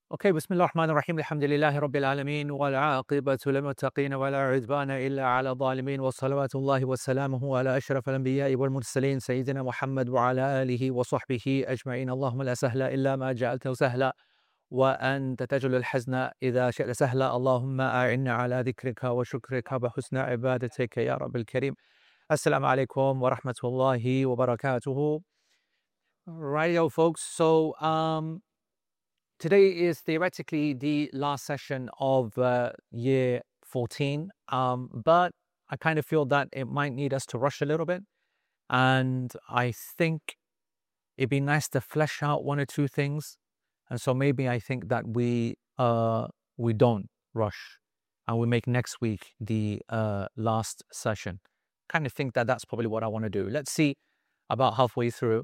اوكي بسم الله الرحمن الرحيم الحمد لله رب العالمين والعاقبة للمتقين ولا عدوان إلا على الظالمين وصلوات الله وسلامه على أشرف الأنبياء والمرسلين سيدنا محمد وعلى آله وصحبه أجمعين. اللهم لا سهل إلا ما جعلته سهلا وأنت تجعل الحزن إذا شئت سهلا. اللهم أعنا على ذكرك وشكرك وحسن عبادتك يا رب الكريم. السلام عليكم ورحمة الله وبركاته. Rightio folks, today is theoretically the last session of year 14, but I kind of feel that it might need us to rush a little bit. And I think it'd be nice to flesh out one or two things. And so maybe I think that we don't rush and we make next week the last session. Kind of think that that's probably what I want to do. Let's see about halfway through.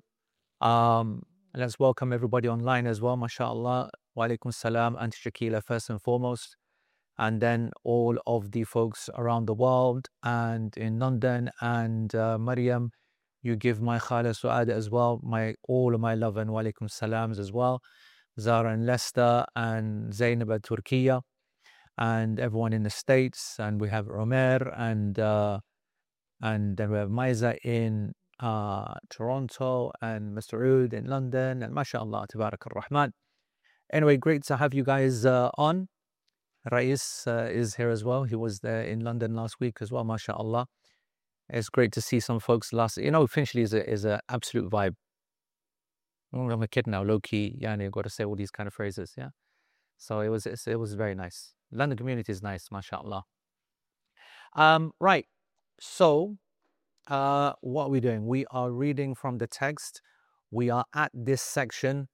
Let's welcome everybody online as well, mashallah. Wa alaikum salam, Auntie Shakila first and foremost, and then all of the folks around the world and in London, and Maryam, you give my Khala Suad as well, all of my love and wa alaikum salams as well. Zara in Leicester and Zainab at Turkey and everyone in the States, and we have Omer and then we have Maiza in Toronto and Mr. Oud in London, and mashallah, Tabarak ar-Rahman. Anyway, great to have you guys on. Rais is here as well. He was there in London last week as well, mashallah. It's great to see some folks Finchley is a absolute vibe. I'm a kid now, low key, you've got to say all these kind of phrases, yeah. So it was very nice. London community is nice, mashallah. Right. So what are we doing? We are reading from the text. We are at this section.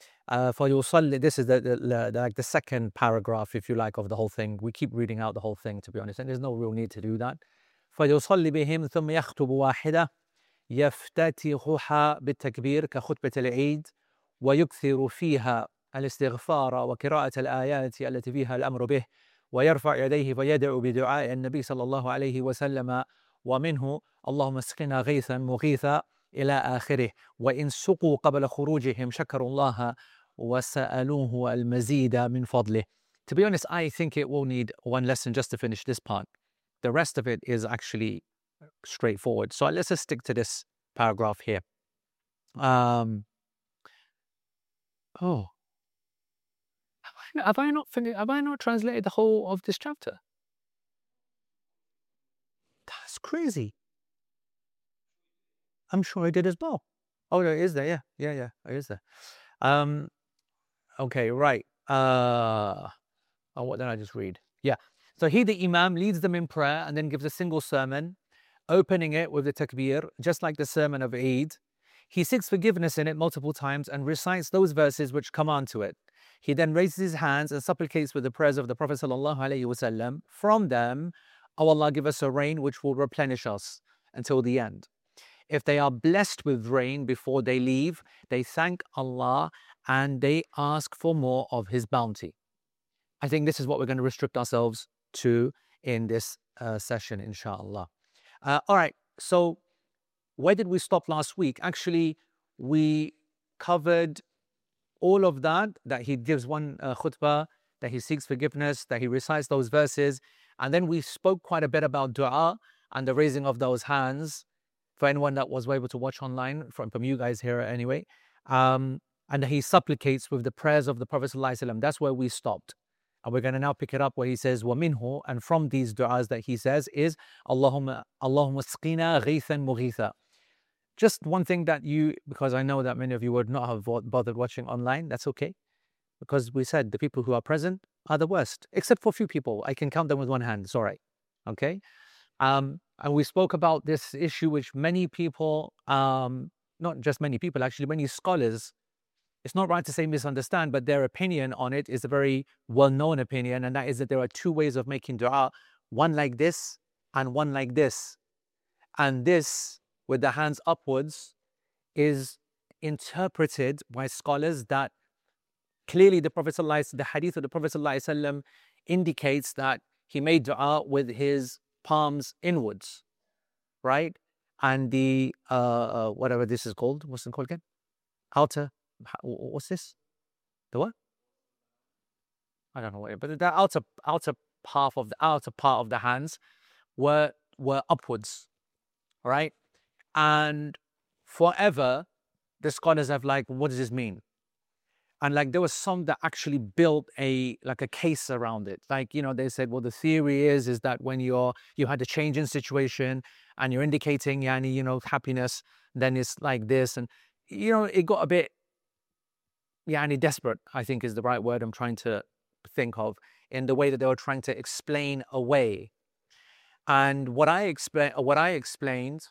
This is the second paragraph, if you like, of the whole thing. We keep reading out the whole thing, to be honest, and there's no real need to do that. فَيُصَلِّ بِهِمْ ثُمَّ يَخْطُبُ وَاحِدَةً يَفْتَتِحُهَا بِالتَّكْبِيرِ كخطبة العيد ويكثر فيها الاستغفار وقراءة الآيات التي فيها الأمر به ويرفع يديه فيدعو بدعاء النبي صلى الله عليه وسلم ومنه اللهم اسقنا غيثا مغيثا إلى آخره. وإن سقوا قبل خروجهم شكروا الله وسألوه المزيد من فضله. To be honest, I think it will need one lesson just to finish this part. The rest of it is actually straightforward. So let's just stick to this paragraph here. Have I not translated the whole of this chapter? That's crazy. I'm sure I did as well. Oh, it is there. Yeah, it is there. Okay, right. What did I just read? Yeah. So he, the Imam, leads them in prayer and then gives a single sermon, opening it with the takbir, just like the sermon of Eid. He seeks forgiveness in it multiple times and recites those verses which come on to it. He then raises his hands and supplicates with the prayers of the Prophet ﷺ. From them, O Allah, give us a rain which will replenish us until the end. If they are blessed with rain before they leave, they thank Allah and they ask for more of His bounty. I think this is what we're going to restrict ourselves to in this session, inshallah. All right, so where did we stop last week? Actually, we covered all of that he gives one khutbah, that he seeks forgiveness, that he recites those verses, and then we spoke quite a bit about dua and the raising of those hands for anyone that was able to watch online, from you guys here anyway, and he supplicates with the prayers of the Prophet ﷺ. That's where we stopped. And we're going to now pick it up where he says, وَمِنْهُ, and from these du'as that he says is, Allahumma asqina ghaythan mughitha. Just one thing that because I know that many of you would not have bothered watching online, that's okay. Because we said the people who are present are the worst, except for a few people. I can count them with one hand, it's all right. Okay? And we spoke about this issue which many people, not just many people, actually many scholars, it's not right to say misunderstand, but their opinion on it is a very well-known opinion, and that is that there are two ways of making dua, one like this and one like this. And this, with the hands upwards, is interpreted by scholars that clearly the hadith of the Prophet ﷺ indicates that he made dua with his palms inwards, right? And the, whatever this is called, what's it called again? Outer, what's this? The what? I don't know what, but the outer part of the hands were upwards, right? And forever, the scholars have like, what does this mean? And like there was some that actually built a case around it. Like, you know, they said, well, the theory is that when you had a change in situation and you're indicating yani, you know, happiness, then it's like this. And you know, it got a bit yani desperate, I think is the right word I'm trying to think of, in the way that they were trying to explain away. And what I explained, what I explained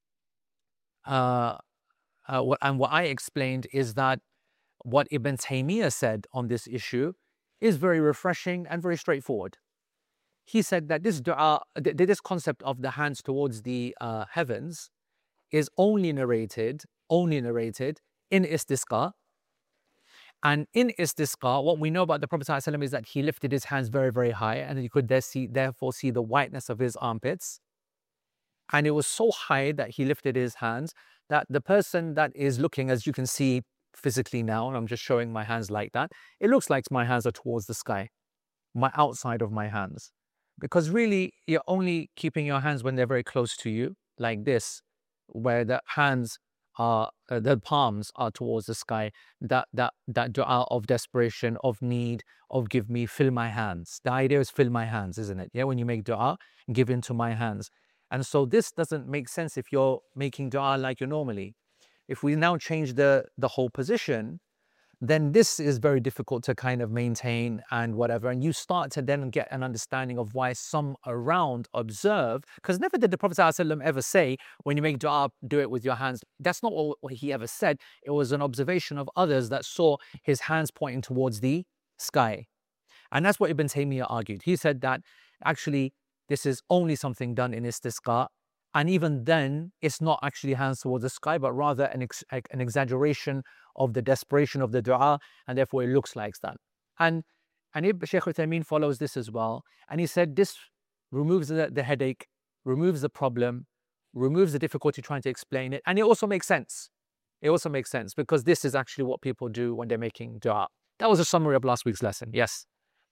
is that what Ibn Taymiyyah said on this issue is very refreshing and very straightforward. He said that this dua, this concept of the hands towards the heavens is only narrated in istisqa. And in istisqa, what we know about the Prophet ﷺ is that he lifted his hands very, very high, and you could therefore see the whiteness of his armpits. And it was so high that he lifted his hands that the person that is looking, as you can see physically now, and I'm just showing my hands like that, it looks like my hands are towards the sky, my outside of my hands. Because really, you're only keeping your hands when they're very close to you, like this, where the hands are, the palms are towards the sky. That dua of desperation, of need, of give me, fill my hands. The idea is fill my hands, isn't it? Yeah, when you make dua, give into my hands. And so this doesn't make sense if you're making dua like you normally. If we now change the whole position, then this is very difficult to kind of maintain and whatever. And you start to then get an understanding of why some around observe, because never did the Prophet ﷺ ever say, when you make dua, do it with your hands. That's not what he ever said. It was an observation of others that saw his hands pointing towards the sky. And that's what Ibn Taymiyyah argued. He said that actually this is only something done in istisqa. And even then, it's not actually hands towards the sky, but rather an exaggeration of the desperation of the dua, and therefore it looks like that. And Shaykh Uthaymeen follows this as well. And he said this removes the headache, removes the problem, removes the difficulty trying to explain it. And it also makes sense. It also makes sense because this is actually what people do when they're making dua. That was a summary of last week's lesson. Yes.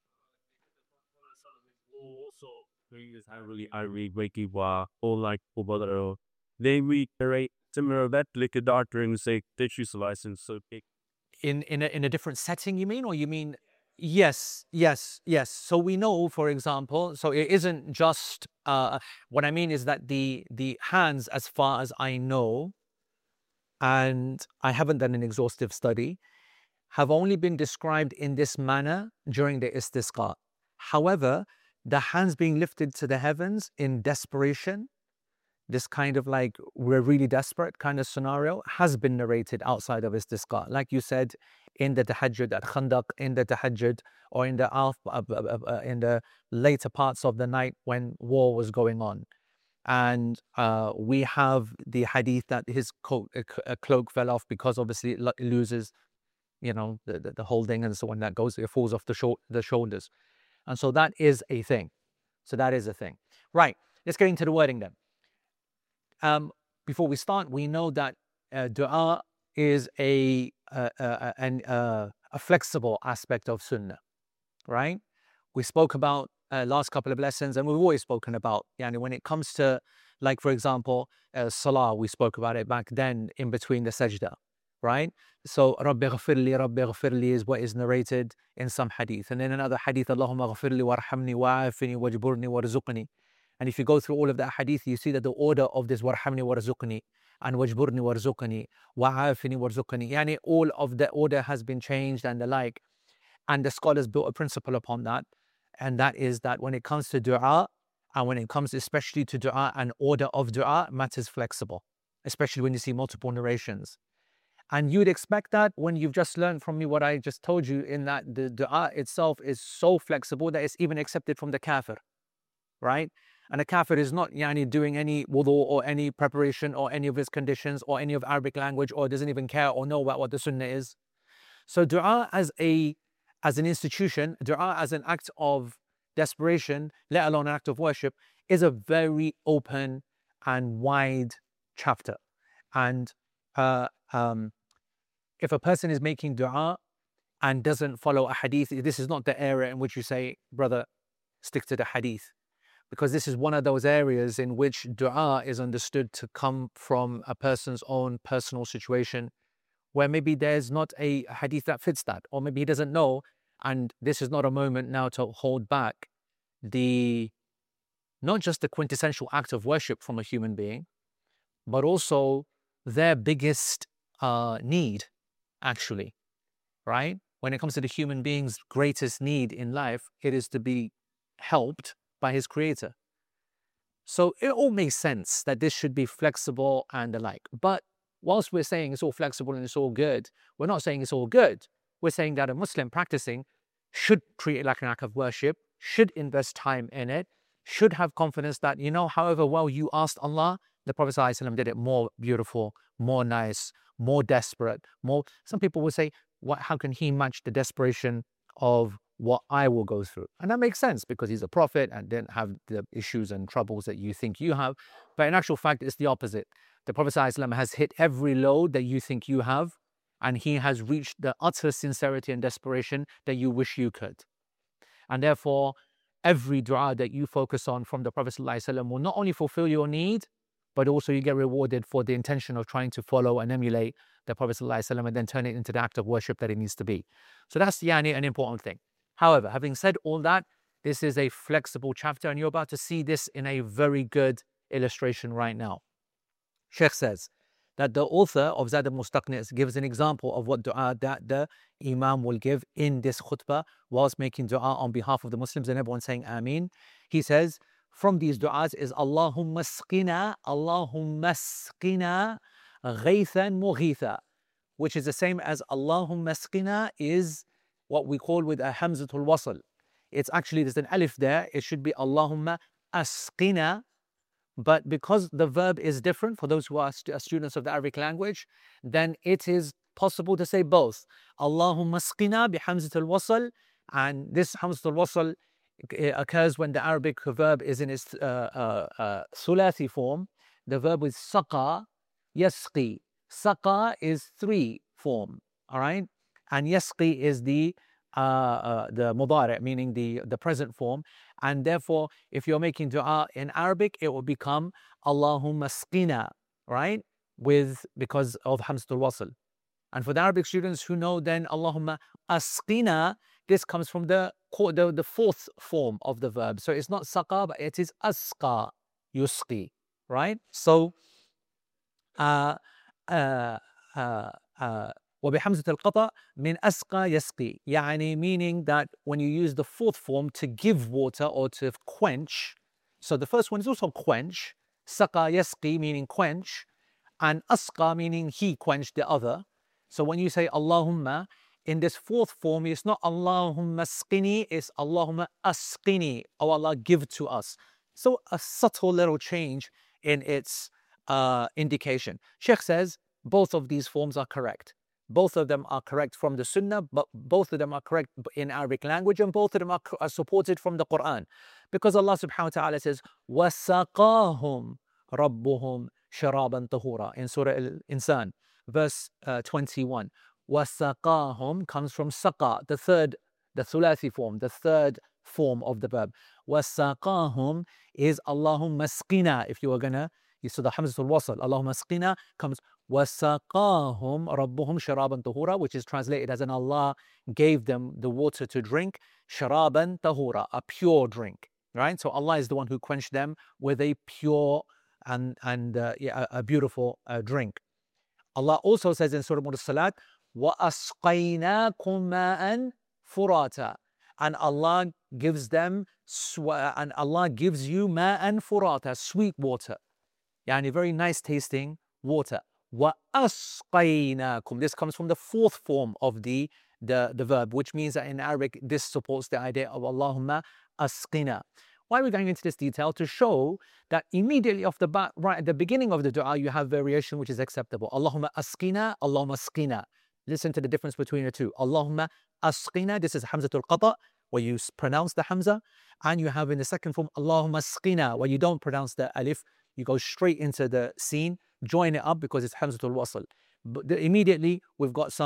They reiterate similar that like a doctor and say tissue license. So In a different setting, you mean, or you mean? Yes. So we know, for example, so it isn't just what I mean is that the hands, as far as I know, and I haven't done an exhaustive study, have only been described in this manner during the istisqa. However, the hands being lifted to the heavens in desperation, this kind of like we're really desperate kind of scenario, has been narrated outside of istisqa. Like you said, in the tahajjud at Khandaq, in the tahajjud, or in the later parts of the night when war was going on. And we have the hadith that his cloak fell off because obviously it loses, you know, the holding, and so when that goes, it falls off the shoulders. And so that is a thing. So that is a thing. Right, let's get into the wording then. Before we start, we know that dua is a flexible aspect of sunnah, right? We spoke about last couple of lessons, and we've always spoken about, when it comes to, like, for example, salah, we spoke about it back then in between the sajda, right? So Rabbi ghafirli is what is narrated in some hadith. And in another hadith, Allahumma ghafirli warhamni wa'afini wajburni warzuqni. And if you go through all of that hadith, you see that the order of this warhamni warzuqni and wajburni warzuqni wa'afini warzuqni, all of the order has been changed and the like. And the scholars built a principle upon that. And that is that when it comes to dua, and when it comes especially to dua and order of dua, matters flexible, especially when you see multiple narrations. And you'd expect that when you've just learned from me what I just told you, in that the dua itself is so flexible that it's even accepted from the kafir, right? And the kafir is not doing any wudu or any preparation or any of his conditions or any of Arabic language, or doesn't even care or know about what the sunnah is. So dua as an institution, dua as an act of desperation, let alone an act of worship, is a very open and wide chapter. And if a person is making dua and doesn't follow a hadith, this is not the area in which you say, brother, stick to the hadith. Because this is one of those areas in which dua is understood to come from a person's own personal situation, where maybe there's not a hadith that fits that, or maybe he doesn't know, and this is not a moment now to hold back not just the quintessential act of worship from a human being, but also their biggest need, actually, right? When it comes to the human being's greatest need in life, it is to be helped by his creator. So it all makes sense that this should be flexible and the like. But whilst we're saying it's all flexible and it's all good, we're not saying it's all good. We're saying that a Muslim practicing should treat it like an act of worship, should invest time in it, should have confidence that, you know, however well you asked Allah, the Prophet ﷺ did it more beautiful, more nice, more desperate, more. Some people will say, how can he match the desperation of what I will go through? And that makes sense because he's a prophet and didn't have the issues and troubles that you think you have. But in actual fact, it's the opposite. The Prophet ﷺ has hit every load that you think you have, and he has reached the utter sincerity and desperation that you wish you could. And therefore, every dua that you focus on from the Prophet ﷺ will not only fulfill your need, but also you get rewarded for the intention of trying to follow and emulate the Prophet ﷺ and then turn it into the act of worship that it needs to be. So that's an important thing. However, having said all that, this is a flexible chapter, and you're about to see this in a very good illustration right now. Sheikh says that the author of Zad al-Mustaqni gives an example of what dua that the Imam will give in this khutbah whilst making dua on behalf of the Muslims and everyone saying Ameen. He says, from these du'as is Allahumma asqina ghaythan mughitha, which is the same as Allahumma asqina is what we call with a hamzatul wasl. It's actually, there's an alif there. It should be Allahumma asqina, but because the verb is different for those who are students of the Arabic language, then it is possible to say both. Allahumma asqina bi hamzatul wasl, and this hamzatul wasl occurs when the Arabic verb is in its thulathi form. The verb is saqa, yasqi. Saqa is 3 form, all right? And yasqi is the mudari', meaning the present form. And therefore, if you're making dua in Arabic, it will become Allahumma asqina, right? Because of hamzatul wasl. And for the Arabic students who know then Allahumma asqina, this comes from the 4th form of the verb. So it's not saqa, but it is asqa, yusqi, right? So, وبحمزة القطع من أسقى يسقي, يعني meaning that when you use the 4th form to give water or to quench, so the first one is also quench, saqa yasqi meaning quench, and asqa meaning he quenched the other. So when you say Allahumma, in this 4th form, it's not Allahumma asqini, it's Allahumma asqini, oh Allah, give to us. So a subtle little change in its indication. Sheikh says both of these forms are correct. Both of them are correct from the Sunnah, but both of them are correct in Arabic language, and both of them are supported from the Quran. Because Allah subhanahu wa ta'ala says, وَسَقَاهُمْ رَبُّهُمْ شَرَابًا طَهُورًا in Surah Al-Insan, verse 21. وَسَقَاهُمْ comes from saqa, the thulathi form, the 3rd form of the verb. وَسَقَاهُمْ is Allahumma asqina. If you were gonna, so the hamzatul wasl, Allahumma asqina comes وَسَقَاهُمْ رَبُّهُمْ شَرَابًا طَهُورًا, which is translated as, and Allah gave them the water to drink, شَرَابًا طَهُورًا, a pure drink, right? So Allah is the one who quenched them with a pure and a beautiful drink. Allah also says in Surah Mursalat, وَأَسْقَيْنَاكُمْ مَاءً فُرَاتًا, and Allah gives them, and Allah gives you ma'an furata, sweet water, yani very nice tasting water. وَأَسْقَيْنَاكُمْ, this comes from the 4th form of the verb, which means that in Arabic this supports the idea of Allahumma asqina. Why are we going into this detail? To show that immediately off the bat, right at the beginning of the dua, you have variation which is acceptable. Allahumma asqina, Allahumma asqina. Listen to the difference between the two. Allahumma asqina, this is hamzatul qata, where you pronounce the hamza, and you have in the second form Allahumma asqina, where you don't pronounce the alif, you go straight into the scene, join it up because it's hamzatul wasl. But immediately we've got some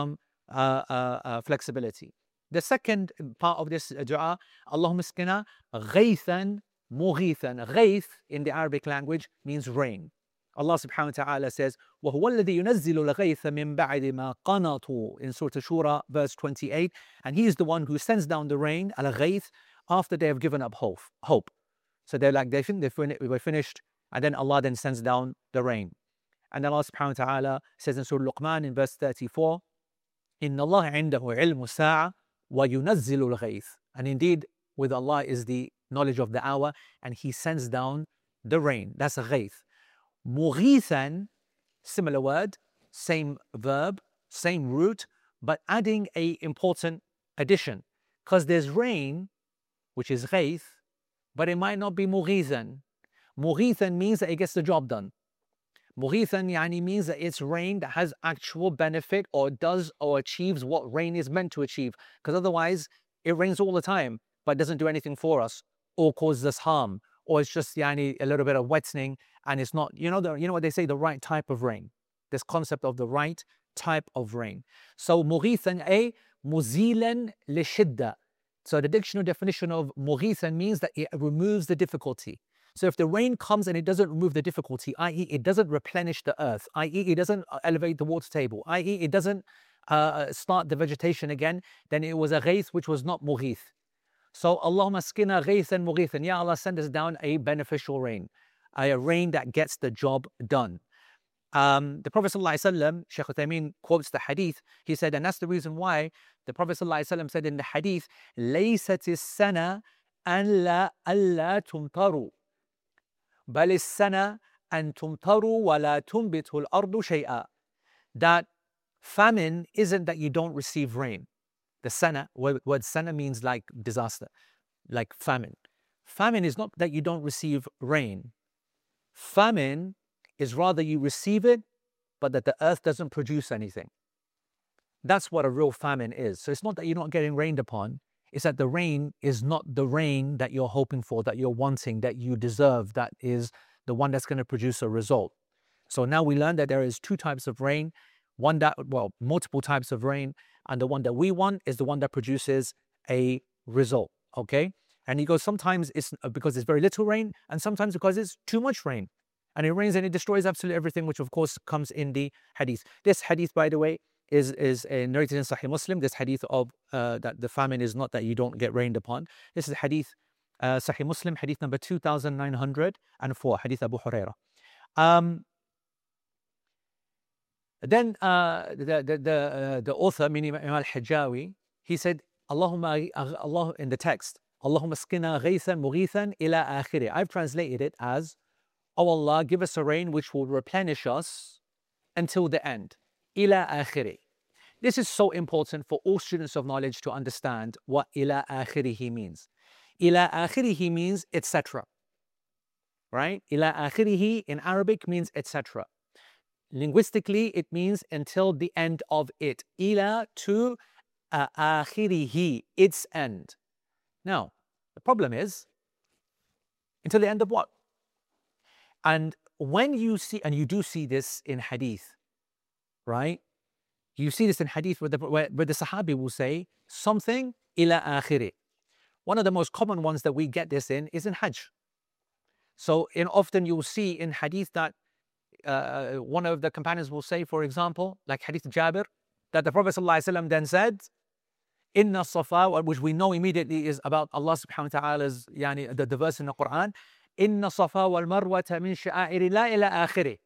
flexibility. The second part of this dua, Allahumma askina ghaythan mughithan. Ghayth in the Arabic language means rain. Allah subhanahu wa ta'ala says, وَهُوَ الَّذِي يُنَزِّلُ الْغَيْثَ مِن بَعْدِ مَا قَنَطُوا in Surah Shura, verse 28. And He is the one who sends down the rain, al-ghayth, after they have given up hope. So they're like, they think we're finished, and then Allah then sends down the rain. And Allah subhanahu wa ta'ala says in Surah Luqman in verse 34, إِنَّ اللَّهَ عِنْدَهُ عِلْمُ السَّاعَةِ وَيُنَزِّلُ الْغَيْثَ. And indeed, with Allah is the knowledge of the hour, and He sends down the rain. That's a ghayth. Mughithan, similar word, same verb, same root, but adding a important addition. Because there's rain, which is ghayth, but it might not be mughithan. Mughithan means that it gets the job done. Mughithan yani means that it's rain that has actual benefit or does or achieves what rain is meant to achieve. Because otherwise, it rains all the time, but doesn't do anything for us or causes us harm. Or it's just yani, a little bit of wetting, and it's not, you know what they say, the right type of rain. This concept of the right type of rain. So mughithan muzilan lishidda. So the dictionary definition of mughithan means that it removes the difficulty. So if the rain comes and it doesn't remove the difficulty, i.e. it doesn't replenish the earth, i.e. it doesn't elevate the water table, i.e. it doesn't start the vegetation again, then it was a ghayth which was not mughith. So Allahumma askina ghaythan mughithan. Ya Allah, send us down a beneficial rain, a rain that gets the job done. The Prophet ﷺ, Shaykh Uthaymeen quotes the hadith. He said, and that's the reason why the Prophet ﷺ said in the hadith, لَيْسَتِ السَّنَةِ أَن لَا تُمْطَرُوا بَلِ السَّنَةِ أَن تُمْطَرُوا وَلَا تُنْبِتُ الْأَرْضُ شَيْئًا. That famine isn't that you don't receive rain. The sana, word sana means like disaster, like famine. Famine is not that you don't receive rain. Famine is rather you receive it, but that the earth doesn't produce anything. That's what a real famine is. So it's not that you're not getting rained upon. It's that the rain is not the rain that you're hoping for, that you're wanting, that you deserve, that is the one that's going to produce a result. So now we learn that there is two types of rain. Multiple types of rain, and the one that we want is the one that produces a result, okay? And he goes, sometimes it's because it's very little rain, and sometimes because it's too much rain. And it rains and it destroys absolutely everything, which of course comes in the hadith. This hadith, by the way, is narrated in Sahih Muslim. This hadith of that the famine is not that you don't get rained upon. This is hadith, Sahih Muslim, hadith number 2904, hadith Abu Hurairah. Then the author, meaning Imam al-Hajjawi, he said, Allah in the text, Allahumma askina ghaythan mughithan ila akhiri. I've translated it as, oh Allah, give us a rain which will replenish us until the end. Ila akhiri. This is so important for all students of knowledge to understand what ila akhirihi means. Ila akhirihi means etc. Right? Ila akhirihi in Arabic means etc. Linguistically, it means until the end of it. Ila to akhirihi, its end. Now, the problem is, until the end of what? And when you see, and you do see this in hadith, right? You see this in hadith where the Sahabi will say something ila akhiri. One of the most common ones that we get this in is in Hajj. So often you'll see in hadith that one of the companions will say, for example, like hadith Jabir, that the Prophet ﷺ then said, Inna Safa, which we know immediately is about Allah subhanahu wa ta'ala's, the verse in the Quran, Inna Safa wal Marwata min sha'airillah ila akhiri.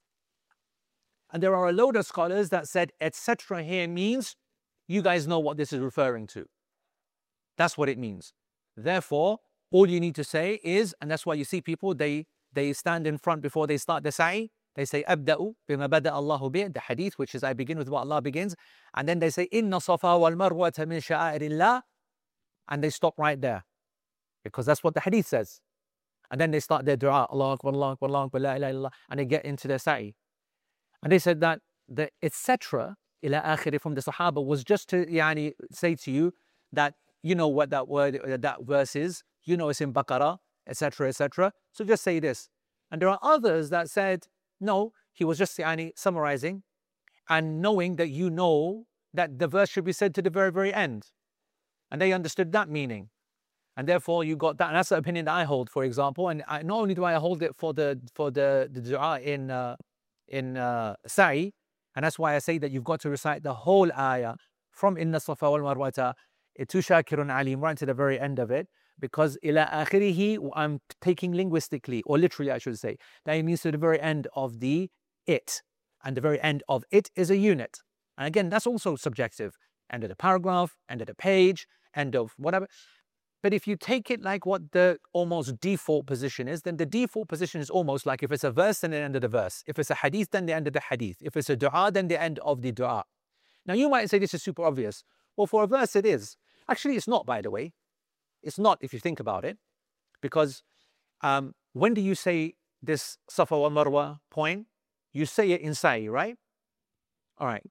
And there are a load of scholars that said, etc. here means, you guys know what this is referring to. That's what it means. Therefore, all you need to say is, and that's why you see people, they stand in front before they start the sa'i. They say, Abda'u bima bada Allahu bi, the hadith, which is I begin with what Allah begins. And then they say, Inna Safa wal Marwata min sha'airillah. And they stop right there. Because that's what the hadith says. And then they start their dua, Allah Akbar, Allah Akbar, Allah Akbar, la ilaha illallah, and they get into their sa'i. And they said that the etc. ila akhiri from the Sahaba was just to say to you that you know what that word, that verse is, you know it's in Baqarah, etc., etc. So just say this. And there are others that said, no, he was just summarizing, and knowing that you know that the verse should be said to the very, very end. And they understood that meaning. And therefore you got that. And that's the opinion that I hold, for example. And not only do I hold it for the dua in sa'i, and that's why I say that you've got to recite the whole ayah from Inna Safa wal Marwata to Shakirun Alim right to the very end of it, because ila akhirihi, I'm taking linguistically, or literally I should say, that it means to the very end of the it. And the very end of it is a unit. And again, that's also subjective. End of the paragraph, end of the page, end of whatever. But if you take it like what the almost default position is, then the default position is almost like if it's a verse, then the end of the verse. If it's a hadith, then the end of the hadith. If it's a dua, then the end of the dua. Now you might say this is super obvious. Well, for a verse it is. Actually, it's not, by the way. It's not if you think about it. Because when do you say this Safa wal Marwa point? You say it in sa'i, right? All right.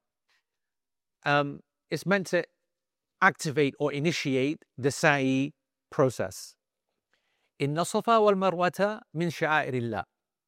It's meant to activate or initiate the sa'i process. Inna Safa wal Marwata min sha'airillah.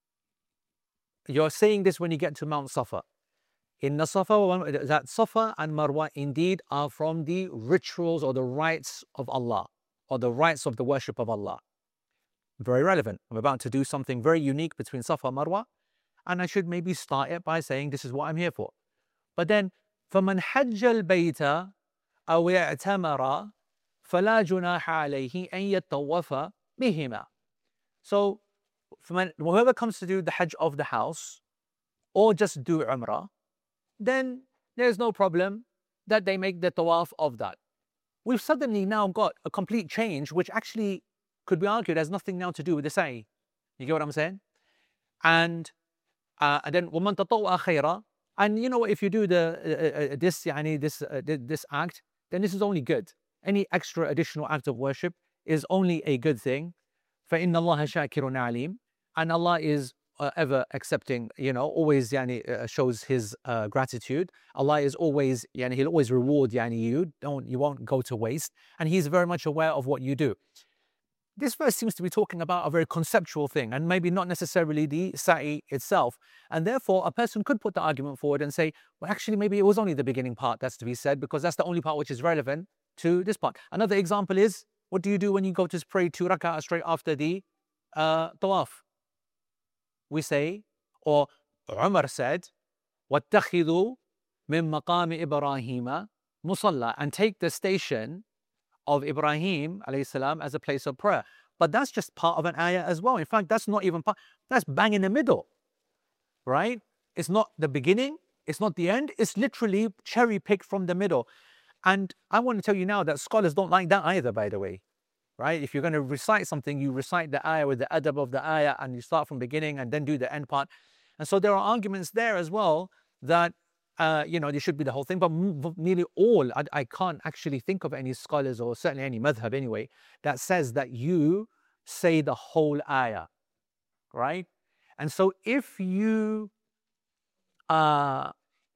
You're saying this when you get to Mount Safa. Inna Safa wal Marwa, that Safa and Marwa indeed are from the rituals or the rites of Allah, or the rites of the worship of Allah. Very relevant. I'm about to do something very unique between Safa and Marwa, and I should maybe start it by saying this is what I'm here for. But then, فَمَنْ حَجَّ الْبَيْتَ أَوْ اعْتَمَرَ فَلَا جُنَاحَ عَلَيْهِ أَنْ يَطَّوَّفَ بِهِمَا. So, whoever comes to do the Hajj of the house, or just do Umrah, then there's no problem that they make the tawaf of that. We've suddenly now got a complete change, which actually could be argued has nothing now to do with the sa'i. You get what I'm saying? And then وَمَنْ تَطَوَّعَ خَيْرًا. And you know, if you do this act, then this is only good. Any extra additional act of worship is only a good thing. فَإِنَّ اللَّهَ شَاكِرٌ عَلِيمٌ. And Allah is ever accepting, you know, always shows his gratitude. Allah is always, he'll always reward you. You won't go to waste. And he's very much aware of what you do. This verse seems to be talking about a very conceptual thing, and maybe not necessarily the sa'i itself. And therefore, a person could put the argument forward and say, well, actually, maybe it was only the beginning part that's to be said, because that's the only part which is relevant to this part. Another example is, what do you do when you go to pray 2 rak'ah straight after the tawaf? We say, or Umar said, وَاتَّخِذُوا مِن مَقَامِ إِبْرَاهِيمَ مُصَلَّى, and take the station of Ibrahim alayhi salam as a place of prayer. But that's just part of an ayah as well. In fact, that's not even part, that's bang in the middle, right? It's not the beginning, it's not the end, it's literally cherry picked from the middle. And I want to tell you now that scholars don't like that either, by the way, right? If you're going to recite something, you recite the ayah with the adab of the ayah, and you start from beginning and then do the end part. And so there are arguments there as well that there should be the whole thing, but nearly all, I can't actually think of any scholars, or certainly any madhab anyway, that says that you say the whole ayah, right? And so if you can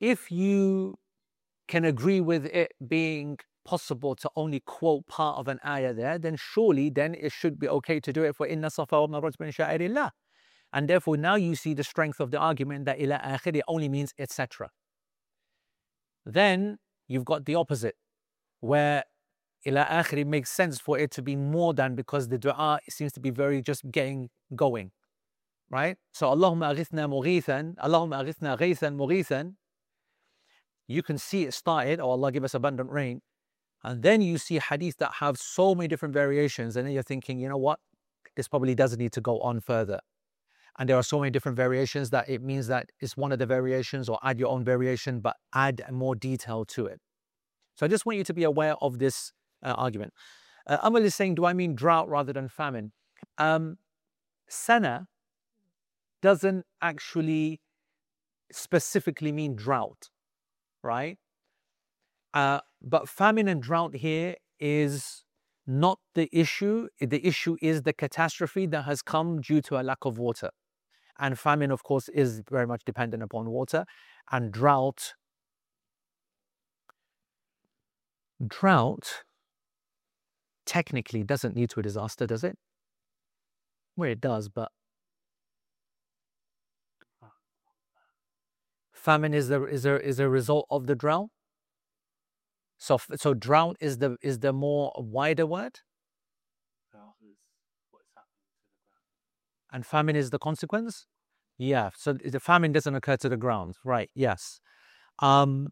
agree with it being possible to only quote part of an ayah there, then surely then it should be okay to do it for Inna Safa wal Marwa min sha'airillah. And therefore now you see the strength of the argument that ila akhiri only means etc. Then you've got the opposite, where ila akhiri makes sense for it to be more than, because the dua seems to be very just getting going, right? So Allahumma aghithna mughithan, Allahumma aghithna ghaythan mughithan. You can see it started, oh Allah give us abundant rain. And then you see hadith that have so many different variations, and then you're thinking, you know what, this probably doesn't need to go on further. And there are so many different variations that it means that it's one of the variations, or add your own variation, but add more detail to it. So I just want you to be aware of this argument. Amal is saying, do I mean drought rather than famine? Sana doesn't actually specifically mean drought, right? But famine and drought here is not the issue. The issue is the catastrophe that has come due to a lack of water. And famine, of course, is very much dependent upon water. And drought technically doesn't lead to a disaster, does it? Well, it does, but famine is a result of the drought. So drought is the more wider word, and famine is the consequence. Yeah. So the famine doesn't occur to the ground, right? Yes. No,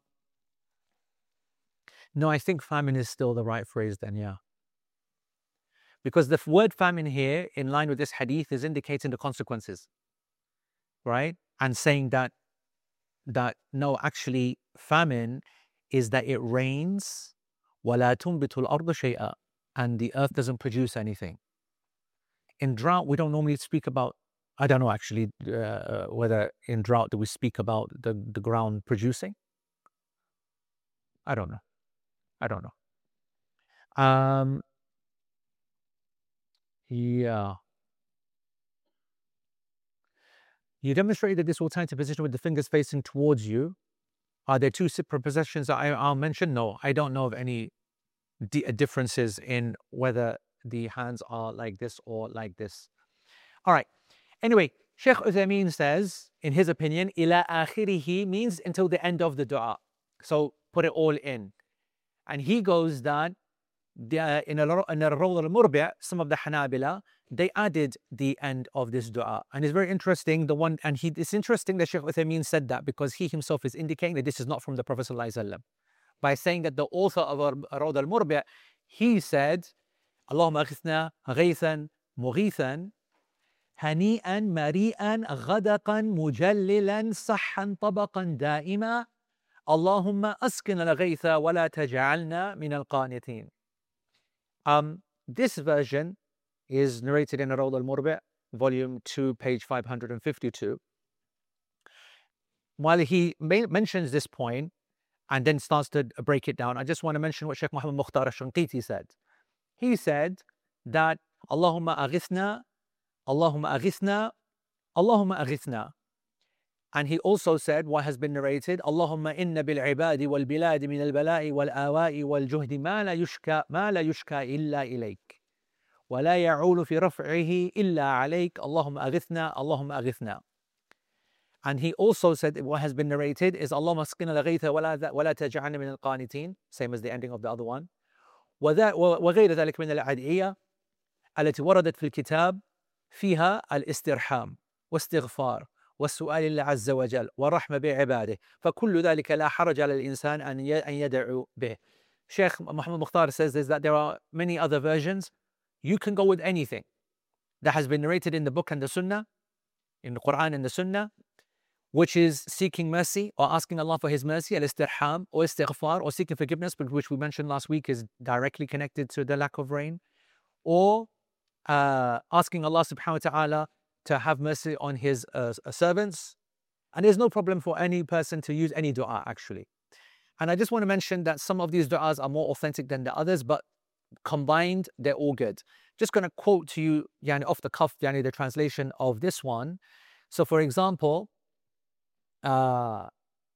I think famine is still the right phrase then. Yeah. Because the word famine here, in line with this hadith, is indicating the consequences, right? And saying that no, actually, famine is that it rains, وَلَا تُنْبِتُ الْأَرْضُ شَيْئًا, and the earth doesn't produce anything. In drought, we don't normally speak about, I don't know actually whether in drought do we speak about the ground producing. I don't know. Yeah. You demonstrated this alternative position with the fingers facing towards you. Are there two separate positions that I'll mention? No, I don't know of any differences in whether the hands are like this or like this. All right. Anyway, Sheikh Uthaymeen says, in his opinion, ila akhirihi means until the end of the dua. So put it all in. And he goes that in Al-Rawd al-Murbi', some of the Hanabila, they added the end of this dua. And it's very interesting, it's interesting that Sheikh Uthaymeen said that, because he himself is indicating that this is not from the Prophet ﷺ. By saying that the author of Rawd al-Murbi', he said, Allahumma aghithna ghaythan mughithan هنيئا مريئا غدقا مجللا صحا طبقا دائما اللهم أسقنا الغيث ولا تجعلنا من القانتين. This version is narrated in Rawd al-Murbi', volume 2, page 552. While he mentions this point and then starts to break it down, I just want to mention what Sheikh Muhammad Mukhtar al-Shanqiti said. He said that Allahumma aghithna, Allahumma aghithna, Allahumma aghithna. And he also said what has been narrated, Allahumma inna bil ibadi wal biladi min al bala'i wal awa'i wal juhdi ma la yushka illa ilayk. Wa la ya'ulu fi raf'ihi illa alayk. Allahumma aghithna, Allahumma aghithna. And he also said what has been narrated is Allahumma asqina al-ghaytha wa la taj'alna min al-qanitin, same as the ending of the other one. وغير ذلك من الأدعية التي وردت في الكتاب فيها الاسترحام واستغفار والسؤال لله عز وجل والرحمة بعباده فكل ذلك لا حرج على الإنسان أن يدعو به. Sheikh Muhammad Mukhtar says that there are many other versions. You can go with anything that has been narrated in the book and the Sunnah, in the Quran and the Sunnah, which is seeking mercy or asking Allah for His mercy, al-istirham, or istighfar, or seeking forgiveness, which we mentioned last week is directly connected to the lack of rain, or asking Allah subhanahu wa ta'ala to have mercy on His servants. And there's no problem for any person to use any dua, actually. And I just want to mention that some of these du'as are more authentic than the others, but combined, they're all good. Just going to quote to you, off the cuff, the translation of this one. So, for example, we know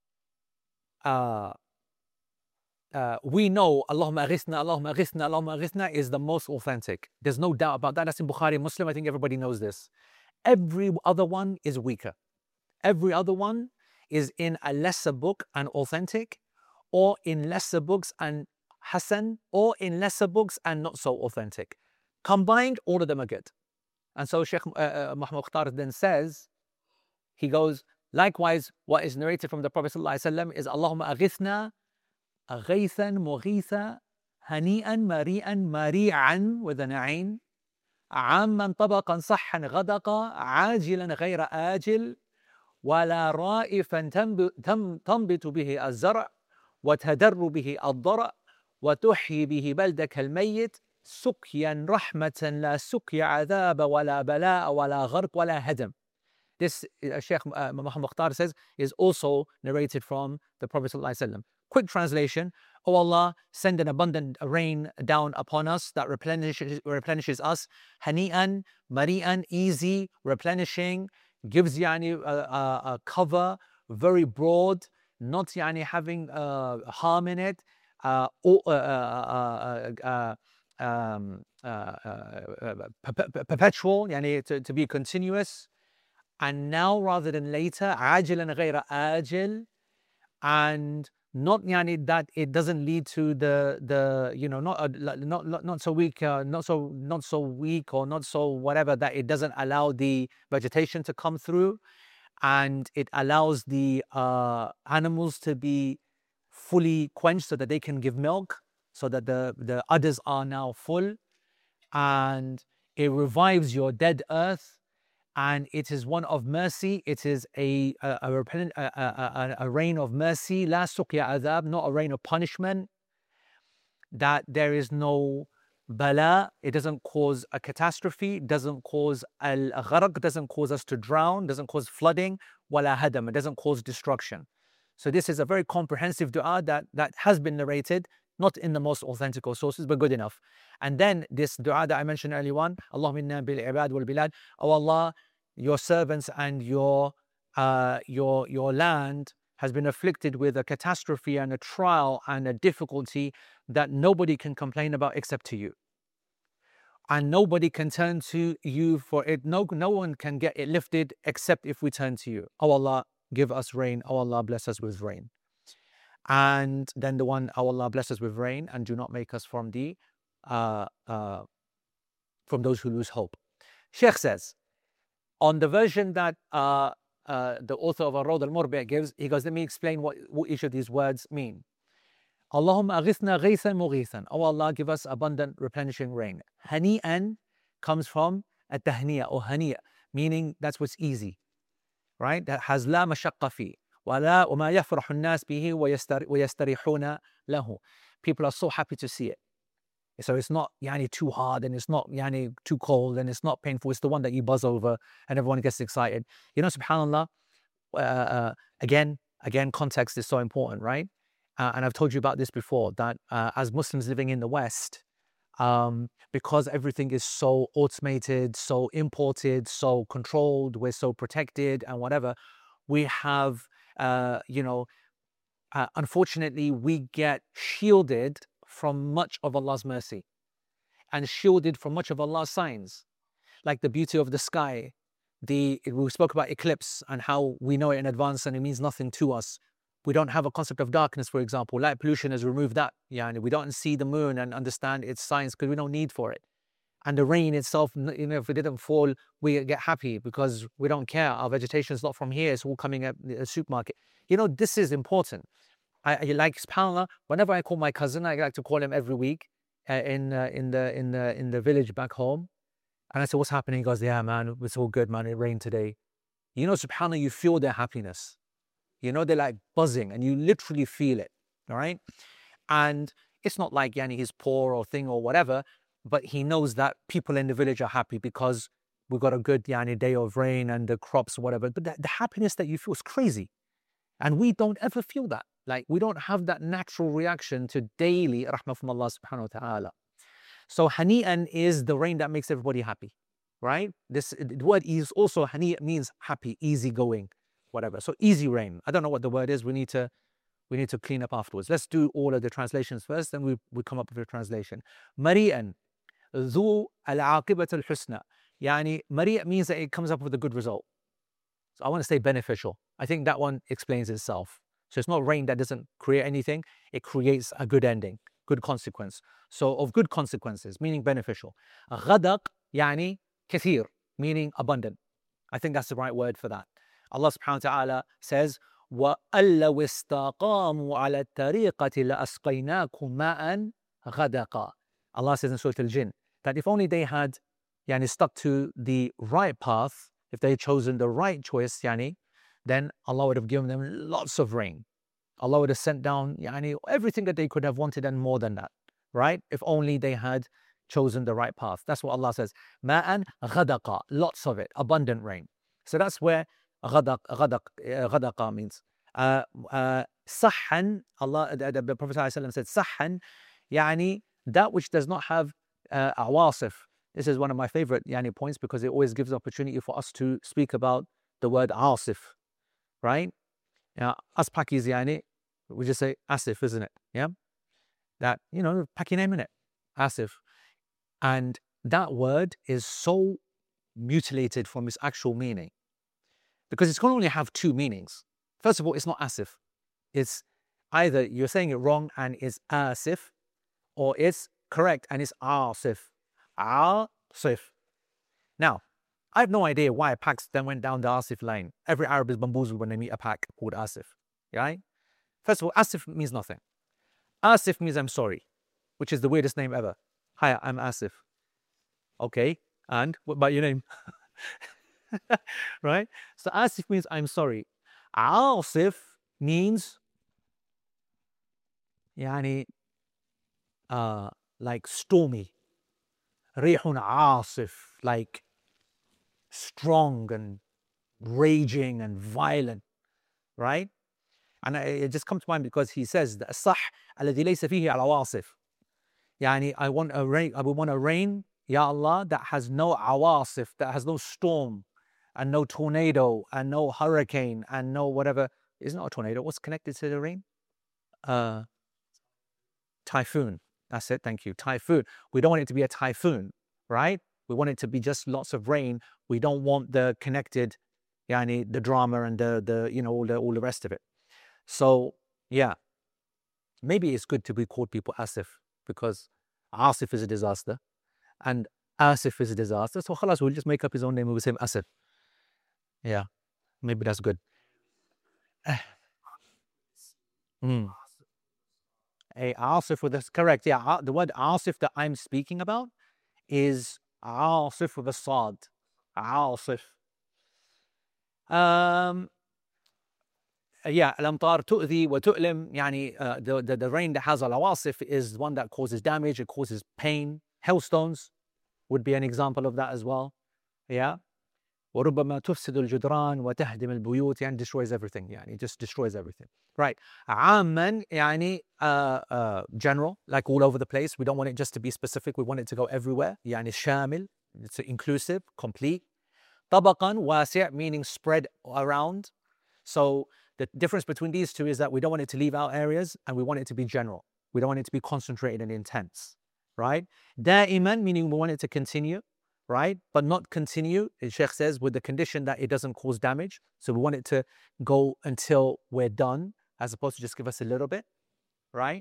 Allahumma aghithna, Allahumma aghithna, Allahumma aghithna is the most authentic. There's no doubt about that. That's in Bukhari, Muslim. I think everybody knows this. Every other one is weaker. Every other one is in a lesser book and authentic, or in lesser books and Hasan, or in lesser books and not so authentic. Combined, all of them are good. And so Sheikh Muhammad Mukhtar then says, he goes, likewise, what is narrated from the Prophet ﷺ is Allahumma aghithna ghaythan mughitha hani'an mari'an mari'an with an ain عامًا طبقًا صحًا غدقا عاجلا غير آجل ولا رائفا تنبت به الزرع وتدر به الضرع وتحيي به بلدك الميت سقيا رحمة لا سقي عذاب ولا بلاء ولا غرق ولا هدم. This Sheikh Muhammad Mukhtar says is also narrated from the Prophet ﷺ. Quick translation: O Allah, send an abundant rain down upon us that replenishes us. Hani'an, mari'an, easy, replenishing, gives a cover, very broad, not having harm in it, perpetual, to be continuous. And now rather than later, ajilan ghayra ajil, and Not yani that it doesn't lead to the you know not so weak not so weak or not so whatever, that it doesn't allow the vegetation to come through, and it allows the animals to be fully quenched so that they can give milk, so that the udders are now full, and it revives your dead earth, and it is one of mercy. It is a rain of mercy, la suqya adhab, not a rain of punishment, that there is no bala, it doesn't cause a catastrophe, doesn't cause al-gharq, doesn't cause us to drown, doesn't cause flooding, wala hadam, it doesn't cause destruction. So this is a very comprehensive dua that has been narrated, not in the most authentic sources, but good enough. And then this dua that I mentioned earlier on, Allahumma inna bil ibad wal bilad, oh Allah, your servants and your land has been afflicted with a catastrophe and a trial and a difficulty that nobody can complain about except to you. And nobody can turn to you for it. No one can get it lifted except if we turn to you. Oh Allah, give us rain. Oh Allah, bless us with rain. And then the one, oh Allah, bless us with rain and do not make us from those who lose hope. Sheikh says, on the version that the author of Ar-Rawd al-Murbi' gives, he goes, let me explain what each of these words mean. Allahumma aghithna ghaythan mughithan. Oh Allah, give us abundant replenishing rain. Hani'an comes from at-tahniya or hani'a, meaning that's what's easy, right? That has la mashaqqa fi. وَمَا يَفْرَحُ النَّاسِ بِهِ وَيَسْتَرِحُونَ لَهُ. People are so happy to see it. So it's not yani too hard, and it's not yani too cold, and it's not painful. It's the one that you buzz over and everyone gets excited. You know, subhanAllah, again, context is so important, right? And I've told you about this before, that as Muslims living in the West, because everything is so automated, so imported, so controlled, we're so protected and whatever, we have, unfortunately, we get shielded from much of Allah's mercy and shielded from much of Allah's signs, like the beauty of the sky. We spoke about eclipse and how we know it in advance and it means nothing to us. We don't have a concept of darkness, for example. Light pollution has removed that. We don't see the moon and understand its signs because we don't need for it. And the rain itself, if it didn't fall, we get happy because we don't care. Our vegetation is not from here. It's all coming at the supermarket. This is important. I like, subhanAllah, whenever I call my cousin, I like to call him every week in the village back home. And I say, what's happening? He goes, yeah, man, it's all good, man. It rained today. SubhanAllah, you feel their happiness. They're like buzzing and you literally feel it, all right? And it's not like he's poor or thing or whatever, but he knows that people in the village are happy because we've got a good day of rain and the crops or whatever. But the happiness that you feel is crazy. And we don't ever feel that. Like, we don't have that natural reaction to daily rahmah from Allah subhanahu wa ta'ala. So hani'an is the rain that makes everybody happy, right? The word is also hani'an, means happy, easy going, whatever. So easy rain. I don't know what the word is. We need to clean up afterwards. Let's do all of the translations first, then we come up with a translation. Mari'an, dhu al-aqibat al-husna. Mari' means that it comes up with a good result. So I want to say beneficial. I think that one explains itself. So it's not rain that doesn't create anything. It creates a good ending, good consequence. So of good consequences, meaning beneficial. Ghadaq, kathir, meaning abundant. I think that's the right word for that. Allah subhanahu wa ta'ala says, وَأَلَّوْ اسْتَقَامُوا عَلَى الطَّرِيقَةِ لَأَسْقَيْنَاكُمْ مَاءً غَدَقًا. Allah says in Surah Al-Jinn that if only they had stuck to the right path, if they had chosen the right choice, then Allah would have given them lots of rain. Allah would have sent down everything that they could have wanted and more than that, right? If only they had chosen the right path. That's what Allah says. Ma'an ghadaqa, lots of it, abundant rain. So that's where ghadaqa means. Sahhan, the Prophet ﷺ said, sahhan, that which does not have awasif. This is one of my favorite points because it always gives opportunity for us to speak about the word asif, right? Us Pakis, we just say asif, isn't it? Yeah, that Paki name in it, asif, and that word is so mutilated from its actual meaning because it's going to only have two meanings. First of all, it's not asif, it's Either you're saying it wrong and it's asif, or it's correct and it's asif. Asif. Now, I have no idea why packs then went down the asif line. Every Arab is bamboozled when they meet a pack called asif. Right? First of all, asif means nothing. Asif means I'm sorry, which is the weirdest name ever. Hi, I'm Asif. Okay, and what about your name? Right? So Asif means I'm sorry. Asif means يعني like stormy. Rihun Asif, like strong and raging and violent, right? And it just comes to mind because he says الصح الذي ليس فيه العواصف. يعني I want a rain, I would want a rain, Ya Allah, that has no awasif, that has no storm and no tornado and no hurricane and no whatever. It's not a tornado. What's connected to the rain? Typhoon. That's it. Thank you. Typhoon. We don't want it to be a typhoon, right? We want it to be just lots of rain. We don't want the connected, yani the drama and the you know all the rest of it. So yeah, maybe it's good to be called people Asif because Asif is a disaster and Asif is a disaster. So khalas, we'll just make up his own name and we'll say Asif. Yeah, maybe that's good. A Asif with this, correct. Yeah, the word Asif that I'm speaking about is Asif with a Sad. Asif. Yeah, الأمطار تؤذي وتؤلم. يعني the rain that has al-awasif is one that causes damage, it causes pain. Hailstones would be an example of that as well. Yeah. وربما تفسد الجدران وتهدم البيوت, يعني destroys everything, يعني it just destroys everything. Right. عاما يعني general, like all over the place. We don't want it just to be specific, we want it to go everywhere. يعني شامل, it's inclusive, complete. طبقا واسع, meaning spread around. So the difference between these two is that we don't want it to leave out areas and we want it to be general. We don't want it to be concentrated and intense, right? دائما, meaning we want it to continue, right? But not continue, the Sheikh says, with the condition that it doesn't cause damage. So we want it to go until we're done, as opposed to just give us a little bit, right?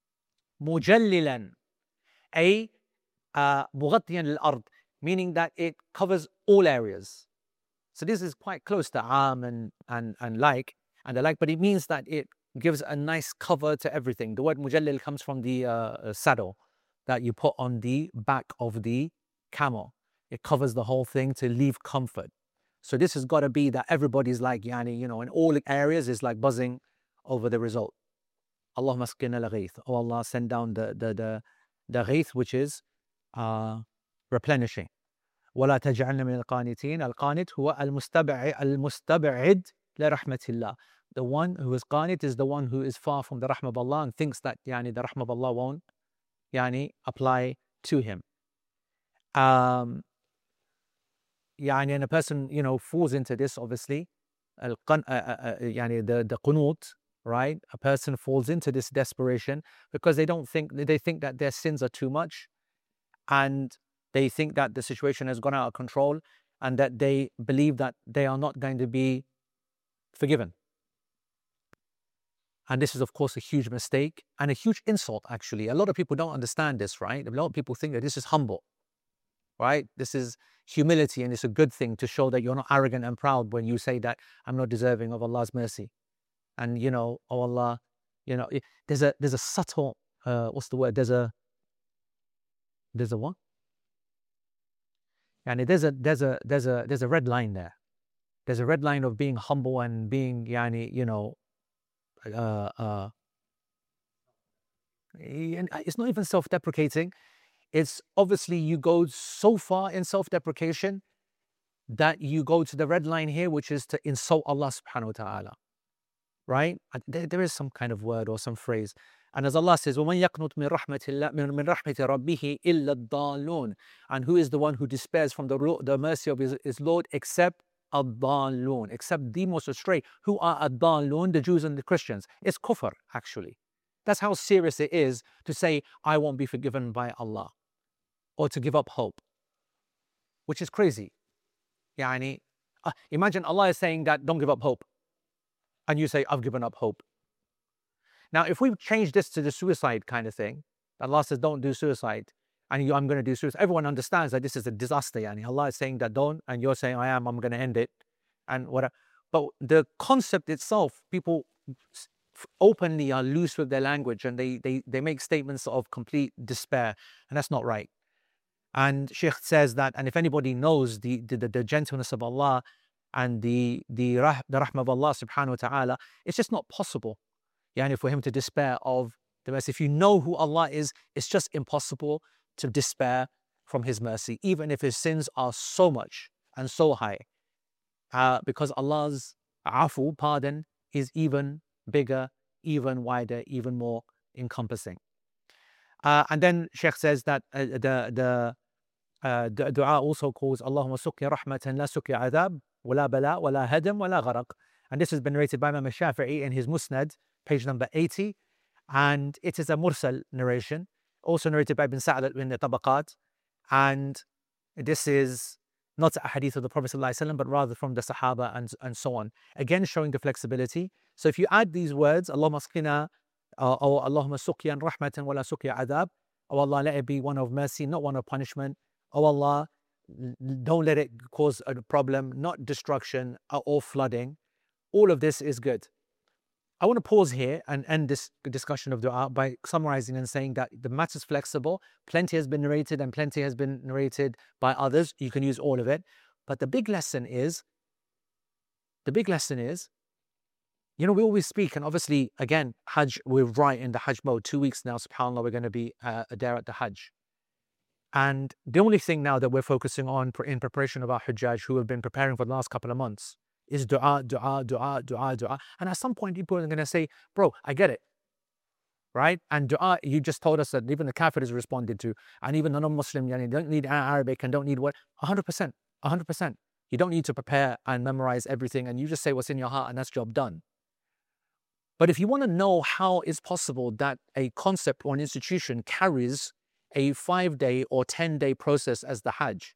مجللا, أي مغطيا للأرض, meaning that it covers all areas. So this is quite close to am and the like, but it means that it gives a nice cover to everything. The word mujallil comes from the saddle that you put on the back of the camel. It covers the whole thing to leave comfort. So this has got to be that everybody's like, yani, you know, in all areas is like buzzing over the result. Allahumma asqina al-ghayth. Oh Allah, send down the ghayth, which is replenishing. ولا تجعلنا من القانتين. القانت هو المستبعد لرحمة الله. The one who is qanit is the one who is far from the rahmah of Allah and thinks that yani, the rahmah of Allah won't yani, apply to him. Yani, and a person, you know, falls into this, obviously. Yani the qunut, right? A person falls into this desperation because they think that their sins are too much, and they think that the situation has gone out of control, and that they believe that they are not going to be forgiven. And this is, of course, a huge mistake and a huge insult, actually. A lot of people don't understand this, right? A lot of people think that this is humble, right? This is humility, and it's a good thing to show that you're not arrogant and proud when you say that I'm not deserving of Allah's mercy. And, you know, oh Allah, you know, there's a subtle, what's the word? There's a what? And there's a red line there. There's a red line of being humble and being, yani, you know, it's not even self-deprecating. It's obviously you go so far in self-deprecation that you go to the red line here, which is to insult Allah subhanahu wa ta'ala, right? There is some kind of word or some phrase. And as Allah says, وَمَنْ يَقْنُطْ مِنْ رَحْمَةِ رَبِّهِ إِلَّا الضَّالُّونَ. And who is the one who despairs from the mercy of his Lord except الضَّالُّونَ, except the most astray. Who are الضَّالُّونَ? The Jews and the Christians. It's kufr, actually. That's how serious it is to say, I won't be forgiven by Allah, or to give up hope, which is crazy. Yani, imagine Allah is saying that, don't give up hope. And you say, I've given up hope. Now, if we change this to the suicide kind of thing, Allah says, don't do suicide, and I'm going to do suicide. Everyone understands that this is a disaster. Yani Allah is saying that don't, and you're saying I'm going to end it, and whatever. But the concept itself, people openly are loose with their language, and they make statements of complete despair, and that's not right. And Shaykh says that, and if anybody knows the gentleness of Allah and the rahmah of Allah subhanahu wa ta'ala, it's just not possible, yani, for him to despair of the mercy. If you know who Allah is, it's just impossible to despair from his mercy, even if his sins are so much and so high, because Allah's afu, pardon, is even bigger, even wider, even more encompassing. And then Shaykh says that the dua also calls Allahumma suqya rahmatan la suqya adhab wala bala wala hadam wala gharaq. And this has been narrated by Imam Shafi'i in his Musnad, page number 80. And it is a mursal narration, also narrated by Ibn Sa'd in the Tabaqat. And this is not a hadith of the Prophet ﷺ, but rather from the Sahaba and so on. Again, showing the flexibility. So if you add these words, Allahumma asqina, or Allahumma suqyan rahmatan wala suqya adhab, oh Allah, let it be one of mercy, not one of punishment. Oh Allah, don't let it cause a problem, not destruction or flooding. All of this is good. I want to pause here and end this discussion of dua by summarizing and saying that the matter is flexible. Plenty has been narrated and plenty has been narrated by others. You can use all of it. But the big lesson is, you know, we always speak, and obviously, again, Hajj, we're right in the Hajj mode. 2 weeks now, subhanAllah, we're going to be there at the Hajj. And the only thing now that we're focusing on in preparation of our Hujjaj who have been preparing for the last couple of months is dua, dua, dua, dua, dua. And at some point, people are going to say, bro, I get it, right? And dua, you just told us that even the kafir is responded to, and even the non-Muslim, you don't need Arabic and don't need what? 100%, 100%. You don't need to prepare and memorize everything, and you just say what's in your heart, and that's job done. But if you want to know how it's possible that a concept or an institution carries a 5-day or 10-day process as the Hajj,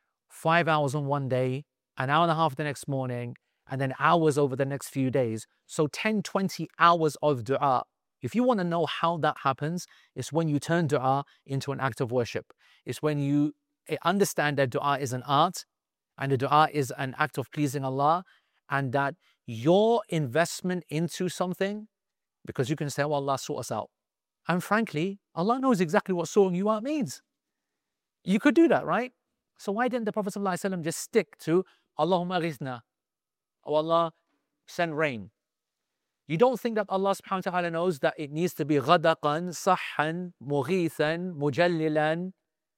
5 hours on one day, an hour and a half the next morning, and then hours over the next few days. So 10, 20 hours of dua. If you want to know how that happens, it's when you turn dua into an act of worship. It's when you understand that dua is an art and the dua is an act of pleasing Allah, and that your investment into something, because you can say, oh, Allah, sort us out. And frankly, Allah knows exactly what sorting you out means. You could do that, right? So why didn't the Prophet ﷺ just stick to Allahumma ghithna, oh Allah, send rain? You don't think that Allah subhanahu wa ta'ala knows that it needs to be ghadaqan, sahhan, mughithan, mujallilan?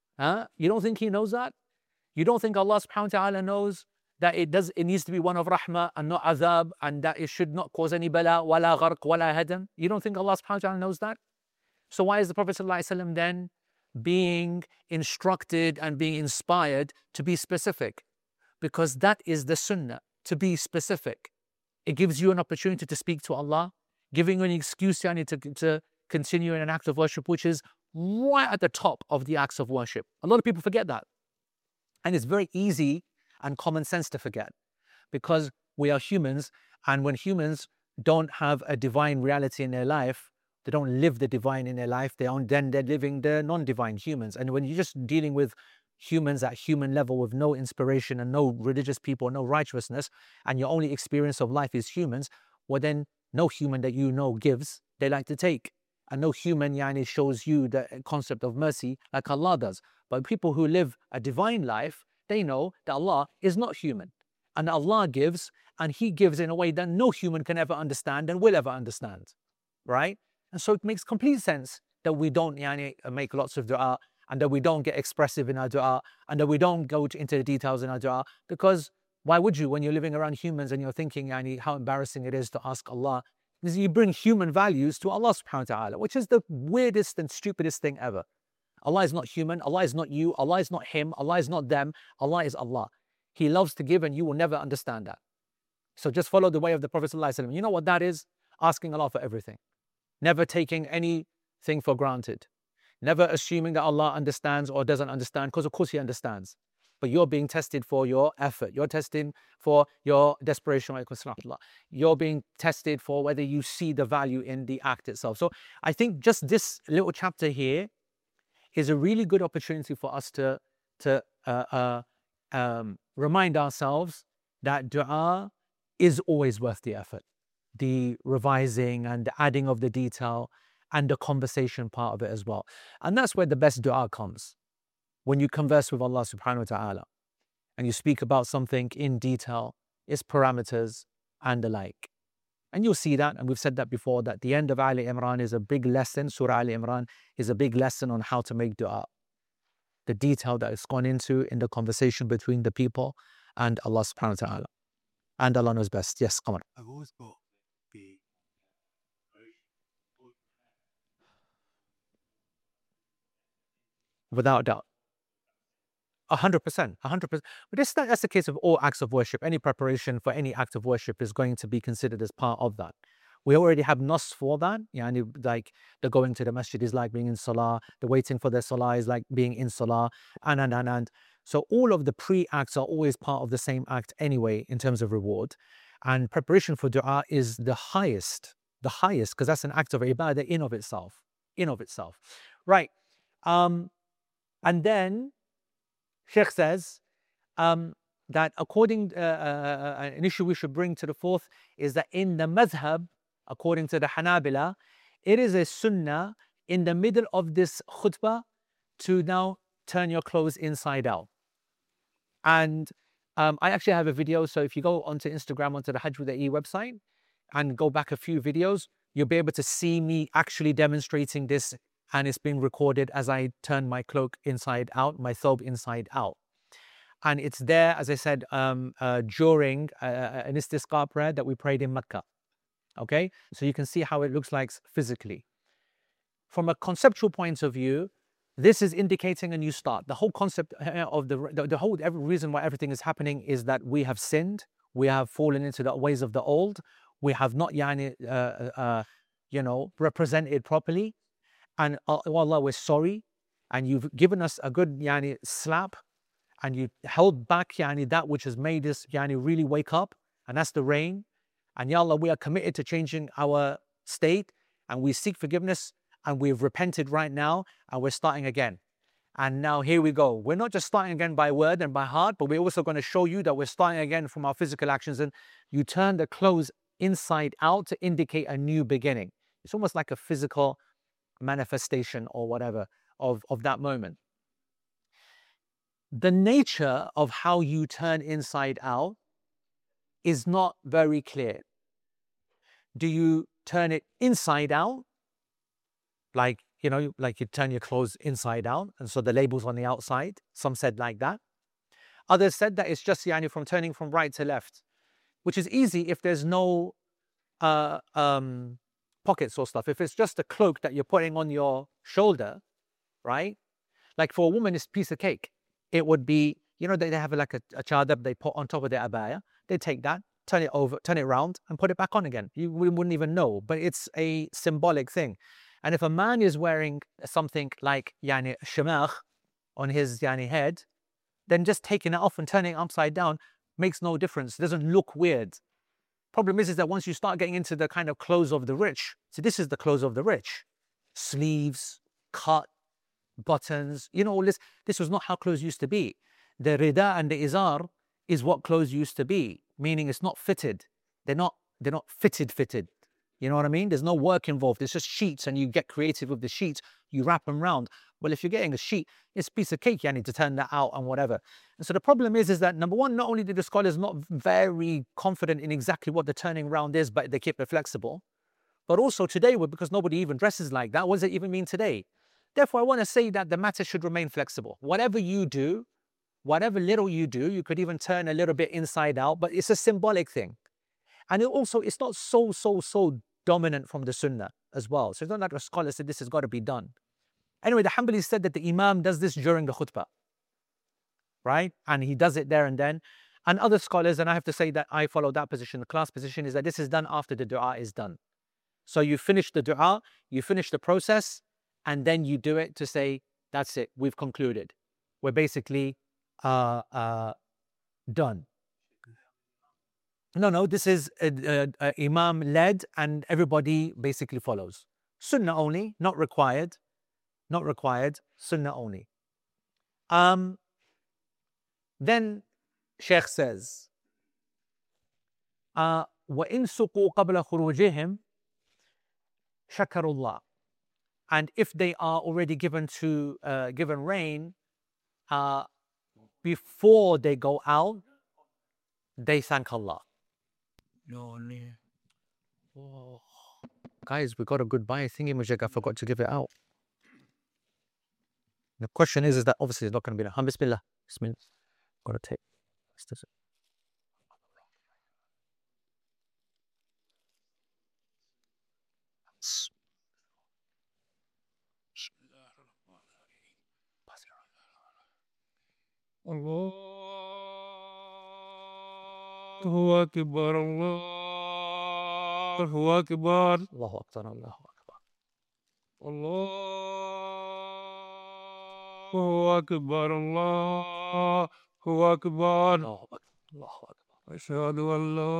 You don't think He knows that? You don't think Allah subhanahu wa ta'ala knows that it needs to be one of rahmah and not azab, and that it should not cause any bala, wala gharq, wala hadam? You don't think Allah subhanahu wa ta'ala knows that? So why is the Prophet ﷺ then being instructed and being inspired to be specific? Because that is the sunnah, to be specific. It gives you an opportunity to speak to Allah, giving you an excuse to continue in an act of worship, which is right at the top of the acts of worship. A lot of people forget that. And it's very easy and common sense to forget, because we are humans, and when humans don't have a divine reality in their life, they don't live the divine in their life, they're living the non-divine humans. And when you're just dealing with humans at human level with no inspiration and no religious people, no righteousness, and your only experience of life is humans, well then no human that you know gives, they like to take. And no human shows you the concept of mercy like Allah does. But people who live a divine life, they know that Allah is not human. And Allah gives, and He gives in a way that no human can ever understand and will ever understand. Right? And so it makes complete sense that we don't make lots of dua, and that we don't get expressive in our dua, and that we don't go into the details in our dua, because why would you when you're living around humans and you're thinking how embarrassing it is to ask Allah? Because you bring human values to Allah subhanahu wa ta'ala, which is the weirdest and stupidest thing ever. Allah is not human, Allah is not you, Allah is not him, Allah is not them, Allah is Allah. He loves to give, and you will never understand that. So just follow the way of the Prophet ﷺ. You know what that is? Asking Allah for everything. Never taking anything for granted. Never assuming that Allah understands or doesn't understand, because of course He understands. but you're being tested for your effort. You're testing for your desperation. You're being tested for whether you see the value in the act itself. So I think just this little chapter here is a really good opportunity for us to remind ourselves that dua is always worth the effort, the revising and the adding of the detail and the conversation part of it as well. And that's where the best dua comes. When you converse with Allah subhanahu wa ta'ala and you speak about something in detail, its parameters and the like. And you'll see that, and we've said that before, that the end of Ali Imran is a big lesson. Surah Ali Imran is a big lesson on how to make dua. The detail that it's gone into in the conversation between the people and Allah subhanahu wa ta'ala. And Allah knows best. Yes, come on. I've always got the Without doubt. 100%, 100%. But that's the case of all acts of worship. Any preparation for any act of worship is going to be considered as part of that. We already have nas for that. Like the going to the masjid is like being in salah. The waiting for the salah is like being in salah. And. So all of the pre-acts are always part of the same act anyway in terms of reward. And preparation for dua is the highest, because that's an act of ibadah in of itself. Right. And then Sheikh says that according, an issue we should bring to the fourth is that in the madhab, according to the Hanabila, it is a sunnah in the middle of this khutbah to now turn your clothes inside out. And I actually have a video, so if you go onto Instagram, onto the Hajj with the E website and go back a few videos, you'll be able to see me actually demonstrating this, and it's being recorded as I turn my cloak inside out, my thobe inside out. And it's there, as I said, during an istisqa prayer that we prayed in Mecca. Okay, so you can see how it looks like physically. From a conceptual point of view, this is indicating a new start. The whole concept of every reason why everything is happening is that we have sinned, we have fallen into the ways of the old, we have not represented properly, and Allah, we're sorry, and you've given us a good slap, and you held back that which has made us really wake up, and that's the rain. And Ya Allah, we are committed to changing our state, and we seek forgiveness, and we've repented right now, and we're starting again. And now here we go. We're not just starting again by word and by heart, but we're also going to show you that we're starting again from our physical actions. And you turn the clothes inside out to indicate a new beginning. It's almost like a physical manifestation or whatever of that moment. The nature of how you turn inside out is not very clear. Do you turn it inside out? Like you turn your clothes inside out, and so the label's on the outside. Some said like that. Others said that it's just from turning from right to left, which is easy if there's no pockets or stuff. If it's just a cloak that you're putting on your shoulder, right? Like for a woman, it's a piece of cake. It would be, they have like a chadar they put on top of their abaya. They take that, turn it around, and put it back on again. You wouldn't even know, but it's a symbolic thing. And if a man is wearing something like shamagh on his head, then just taking it off and turning it upside down makes no difference. It doesn't look weird. Problem is that once you start getting into the kind of clothes of the rich, so this is the clothes of the rich. Sleeves, cut, buttons, all this. This was not how clothes used to be. The rida and the izar is what clothes used to be, meaning it's not fitted. They're not fitted. You know what I mean? There's no work involved. It's just sheets, and you get creative with the sheets. You wrap them around. Well, if you're getting a sheet, it's a piece of cake. You need to turn that out and whatever. And so the problem is that number one, not only did the scholars not very confident in exactly what the turning round is, but they keep it flexible. But also today, because nobody even dresses like that, what does it even mean today? Therefore, I want to say that the matter should remain flexible. Whatever you do, whatever little you do, you could even turn a little bit inside out, but it's a symbolic thing. And it's not so dominant from the sunnah as well. So it's not like a scholar said this has got to be done. Anyway, the Hanbalis said that the imam does this during the khutbah, right? And he does it there and then. And other scholars, and I have to say that I follow that position, the class position is that this is done after the dua is done. So you finish the dua, you finish the process, and then you do it to say, that's it, we've concluded. We're basically done. No, this is Imam led and everybody basically follows. Sunnah only, not required. Not required, Sunnah only. Then Sheikh says, وَإِن سُقُوا قَبْلَ خُرُوجِهِمْ شَكَرُوا اللَّهِ. And if they are already given rain before they go out, they thank Allah. Oh. Guys, we got a goodbye thingy majig. I forgot to give it out. The question is that obviously it's not going to be like, Bismillah. Bismillah. Got to take. Allahu Akbar, Allahu Akbar, Allahu Akbar, Allahu Akbar. Allahu Akbar, Allahu Akbar. Allahu Akbar, Allahu Akbar. Ashhadu an la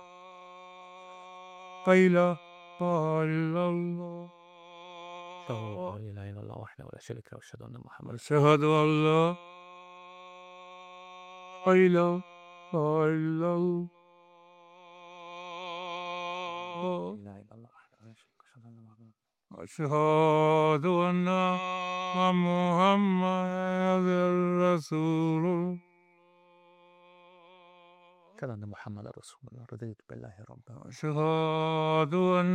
ilaha illallah. لا إله إلا الله وحده لا شريك له وأشهد أن محمدا أشهد أن لا إله إلا الله. أشهد أن محمدا رسول الله. أشهد أن محمدا رسول الله رضيت بالله ربا. أشهد أن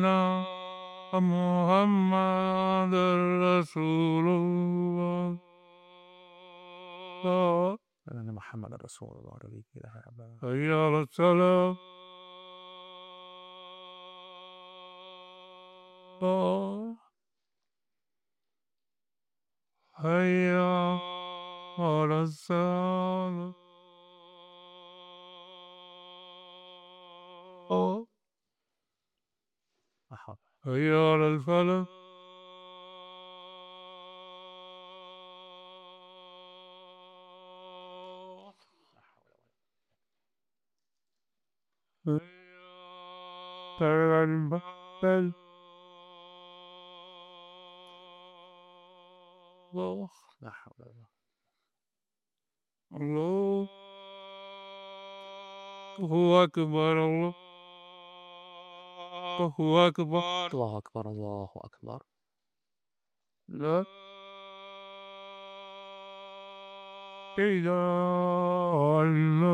محمدا رسول الله. أشهد أن محمدا رسول الله رضيت بالله ربا. حي على الصلاة. حي على الصلاة. حي على الفلاح. الله لا حول ولا الله أكبر، الله أكبر، الله أكبر، الله أكبر. لا إله إلا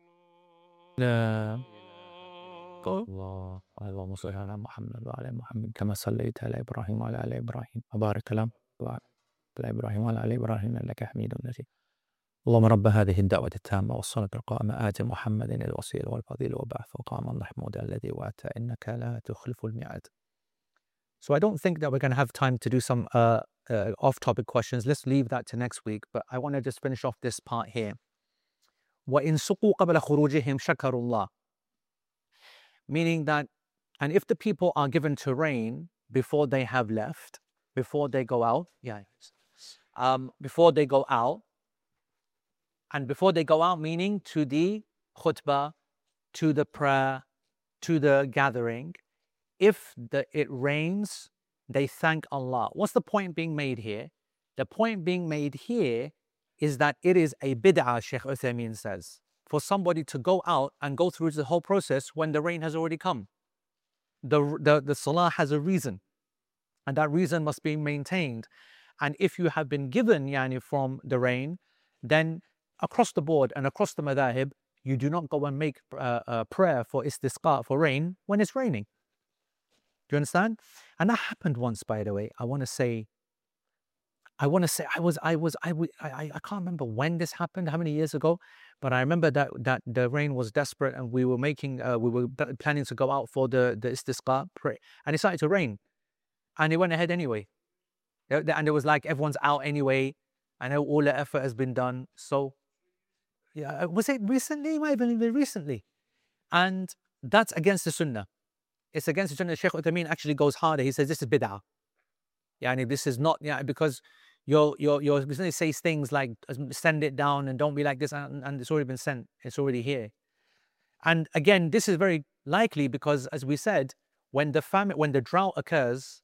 الله. اللهم صل على محمد وعلى محمد كما صليت على إبراهيم وعلى آل إبراهيم وبارك على إبراهيم وعلى آل إبراهيم إنك حميد مجيد. اللهم رب هذه الدعوة التامة والصلاة القائمة آت محمد الوسيلة والفضيلة وبعث مقاما محمودا الذي وعدته إنك لا تخلف الميعاد. So I don't think that we're going to have time to do some off-topic questions. Let's leave that to next week. But I want to just finish off this part here. وَإِن سُقُوا قَبْلَ خُرُوجِهِمْ شَكَرُوا اللَّهِ. Meaning that, and if the people are given to rain before they have left, before they go out, before they go out, and before they go out, meaning to the khutbah, to the prayer, to the gathering, if it rains, they thank Allah. What's the point being made here? The point being made here is that it is a bid'ah, Sheikh Uthaymeen says, for somebody to go out and go through the whole process when the rain has already come. The salah has a reason, and that reason must be maintained. And if you have been given from the rain, then across the board and across the madhahib, you do not go and make prayer for istisqa, for rain, when it's raining. Do you understand? And that happened once, by the way. I can't remember when this happened, how many years ago, but I remember that the rain was desperate and we were planning to go out for the istisqa, pray, and it started to rain, and it went ahead anyway. And it was like everyone's out anyway. I know all the effort has been done. So, yeah, was it recently? It might have been recently. And that's against the sunnah. It's against the sunnah. Shaykh Uthaymeen actually goes harder. He says this is bid'ah. This is not, because your business says things like send it down and don't be like this, and it's already been sent, it's already here. And again, this is very likely because, as we said, when the drought occurs,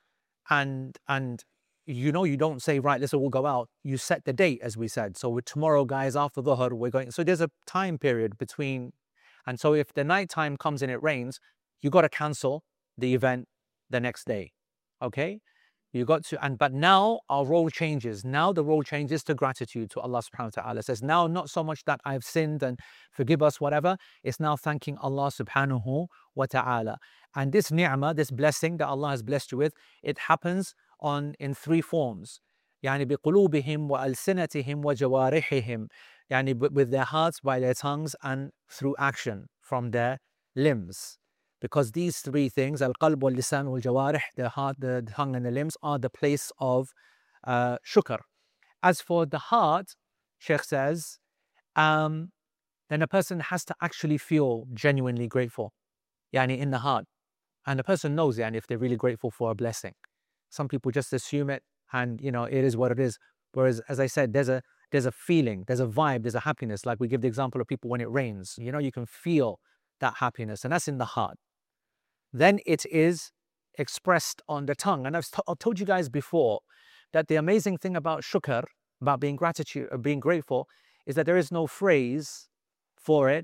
and you know, you don't say, right, let's all go out. You set the date, as we said. So tomorrow, guys, after Dhuhr, we're going. So there's a time period between. And so if the night time comes and it rains, you got to cancel the event the next day. Okay? You got to, but now our role changes. Now the role changes to gratitude to Allah subhanahu wa ta'ala. It says now not so much that I've sinned and forgive us, whatever. It's now thanking Allah subhanahu wa ta'ala. And this ni'mah, this blessing that Allah has blessed you with, it happens in three forms. يعني بقلوبهم وألسنتهم وجوارحهم. يعني with their hearts, by their tongues, and through action from their limbs. Because these three things, al-qalb wal-lisan wal-jawarih, the heart, the tongue and the limbs, are the place of shukr. As for the heart, Sheikh says, then a person has to actually feel genuinely grateful, yani in the heart. And the person knows if they're really grateful for a blessing. Some people just assume it and, you know, it is what it is. Whereas, as I said, there's a feeling, there's a vibe, there's a happiness. Like we give the example of people when it rains, you know, you can feel that happiness, and that's in the heart. Then it is expressed on the tongue. And I've told you guys before that the amazing thing about shukr, about being grateful, is that there is no phrase for it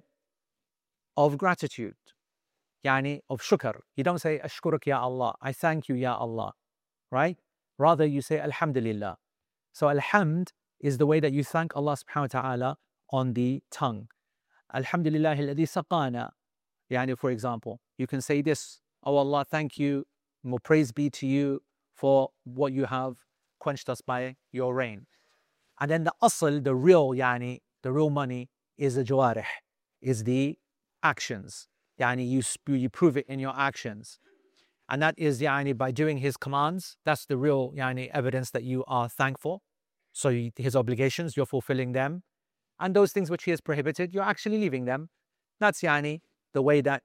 of gratitude, yani of shukr. You don't say ashkuruk ya Allah, I thank you ya Allah, right? Rather you say alhamdulillah. So alhamd is the way that you thank Allah subhanahu wa ta'ala on the tongue. Alhamdulillah alladhi saqana. Yani, for example, you can say this: oh Allah, thank you, more praise be to you for what you have quenched us by your rain. And then the asl, the real money, is the jawarih, is the actions. Yani you prove it in your actions. And that is by doing his commands. That's the real evidence that you are thankful. So his obligations, you're fulfilling them. And those things which he has prohibited, you're actually leaving them. That's the way that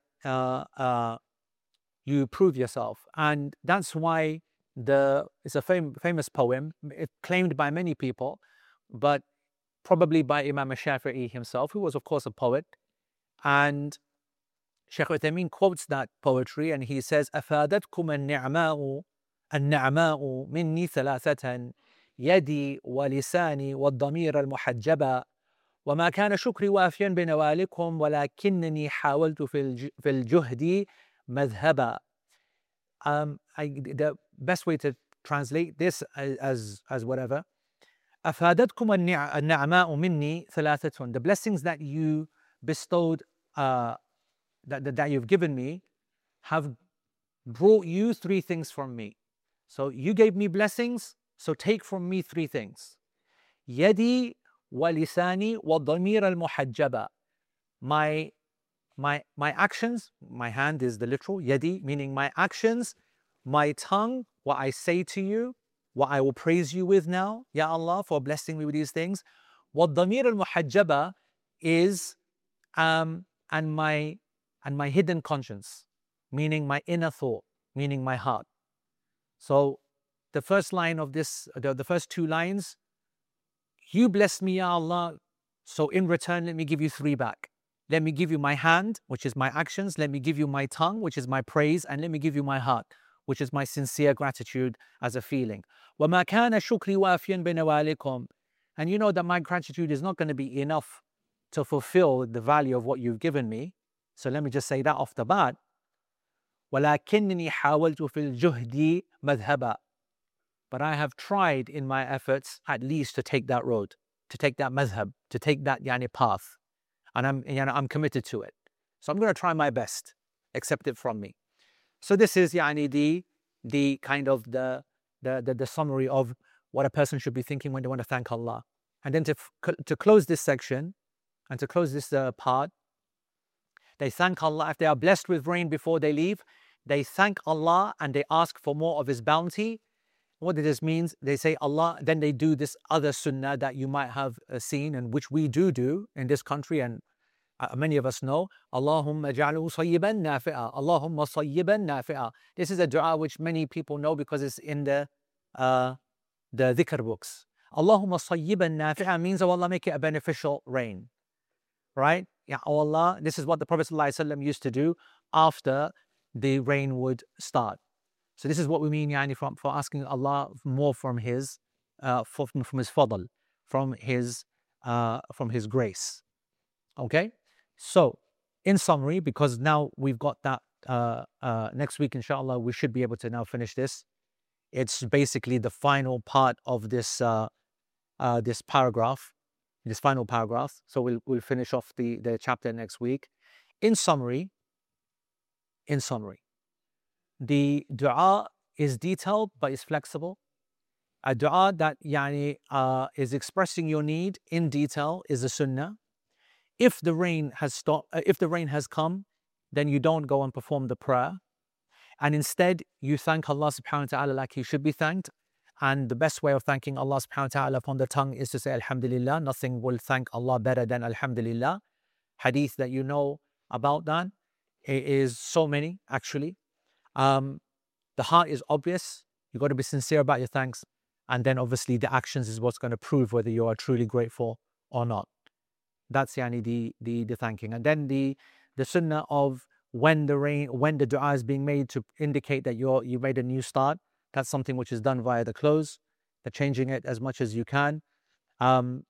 you prove yourself. And that's why it's a famous poem, claimed by many people, but probably by Imam Shafi'i himself, who was of course a poet. And Shaykh Uthaymeen quotes that poetry, and he says, أَفَادَتْكُمَ النِّعْمَاءُ مِنِّي ثَلَاثَةً يَدِي وَلِسَانِي وَالضَّمِيرَ الْمُحَجَّبَ وما كان شكري وافيا بنوالكم ولكنني حاولت في الجهد مذهبا. The best way to translate this as whatever. أفادتكم النعماء مني ثلاثة. The blessings that you bestowed, that you've given me, have brought you three things from me. So you gave me blessings, so take from me three things. يدي وَلِسَانِي وَالضَّمِيرَ الْمُحَجَّبَ. My actions, my hand is the literal, yadi, meaning my actions, my tongue, what I say to you, what I will praise you with now, Ya Allah, for blessing me with these things. وَالضَّمِيرَ الْمُحَجَّبَ is, and my hidden conscience, meaning my inner thought, meaning my heart. So the first line of this, the first two lines, you blessed me, Ya Allah, so in return, let me give you three back. Let me give you my hand, which is my actions. Let me give you my tongue, which is my praise. And let me give you my heart, which is my sincere gratitude as a feeling. وَمَا كَانَ شُكْرِي وَافِيًا بِنَوَالِكُمْ. And you know that my gratitude is not going to be enough to fulfill the value of what you've given me. So let me just say that off the bat. وَلَكِنِّنِي حَاوَلْتُ فِي الْجُهْدِ مَذْهَبًا. But I have tried in my efforts at least to take that road, to take that madhab, to take that path. And I'm committed to it. So I'm going to try my best. Accept it from me. So this is the kind of the summary of what a person should be thinking when they want to thank Allah. And then to close this section and to close this part, they thank Allah. If they are blessed with rain before they leave, they thank Allah and they ask for more of His bounty. What this means, they say Allah, then they do this other sunnah that you might have seen and which we do in this country, and many of us know. Allahumma ja'alhu sayyiban nafi'a. Allahumma sayyiban nafi'a. This is a dua which many people know because it's in the the dhikr books. Allahumma sayyiban nafi'a means, oh Allah, make it a beneficial rain. Right? Yeah, oh Allah, this is what the Prophet ﷺ used to do after the rain would start. So this is what we mean, yani, for asking Allah more from His fadl, from His grace. Okay? So, in summary, because now we've got that, next week, inshallah, we should be able to now finish this. It's basically the final part of this this final paragraph. So we'll finish off the chapter next week. In summary, the dua is detailed but is flexible. A dua that yani is expressing your need in detail is a sunnah. If the rain has come, then you don't go and perform the prayer, and instead you thank Allah subhanahu wa ta'ala like He should be thanked. And the best way of thanking Allah subhanahu wa ta'ala upon the tongue is to say Alhamdulillah. Nothing will thank Allah better than Alhamdulillah. Hadith that you know about that, it is so many actually. The heart is obvious. You've got to be sincere about your thanks. And then obviously the actions is what's going to prove whether you are truly grateful or not. That's yani the thanking. And then the sunnah of when the dua is being made to indicate that you made a new start. That's something which is done via the close, the changing it as much as you can. And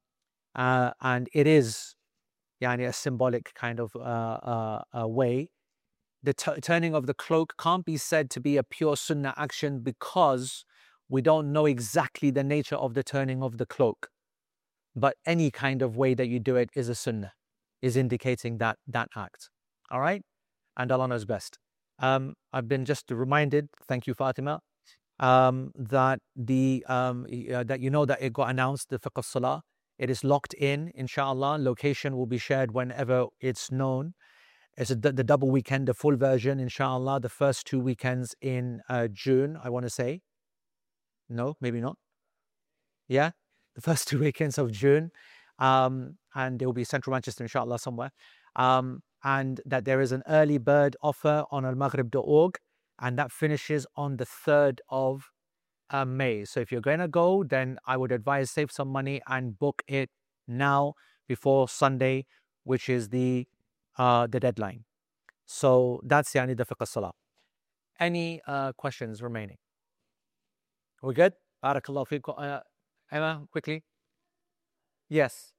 it is yani a symbolic kind of way. The turning of the cloak can't be said to be a pure sunnah action because we don't know exactly the nature of the turning of the cloak. But any kind of way that you do it is a sunnah, is indicating that act. All right? And Allah knows best. I've been just reminded, thank you Fatima, that that you know that it got announced, the fiqh salah. It is locked in, inshallah. Location will be shared whenever it's known. It's the double weekend, the full version, inshallah, the first 2 weekends in June, I want to say. No, maybe not. Yeah, the first 2 weekends of June. And it will be Central Manchester, inshallah, somewhere. And that there is an early bird offer on almaghrib.org, and that finishes on the 3rd of May. So if you're going to go, then I would advise save some money and book it now before Sunday, which is the deadline. So that's yani the fiqh salah. Any questions remaining? We good? Barakallahu feekum. Emma, quickly. Yes.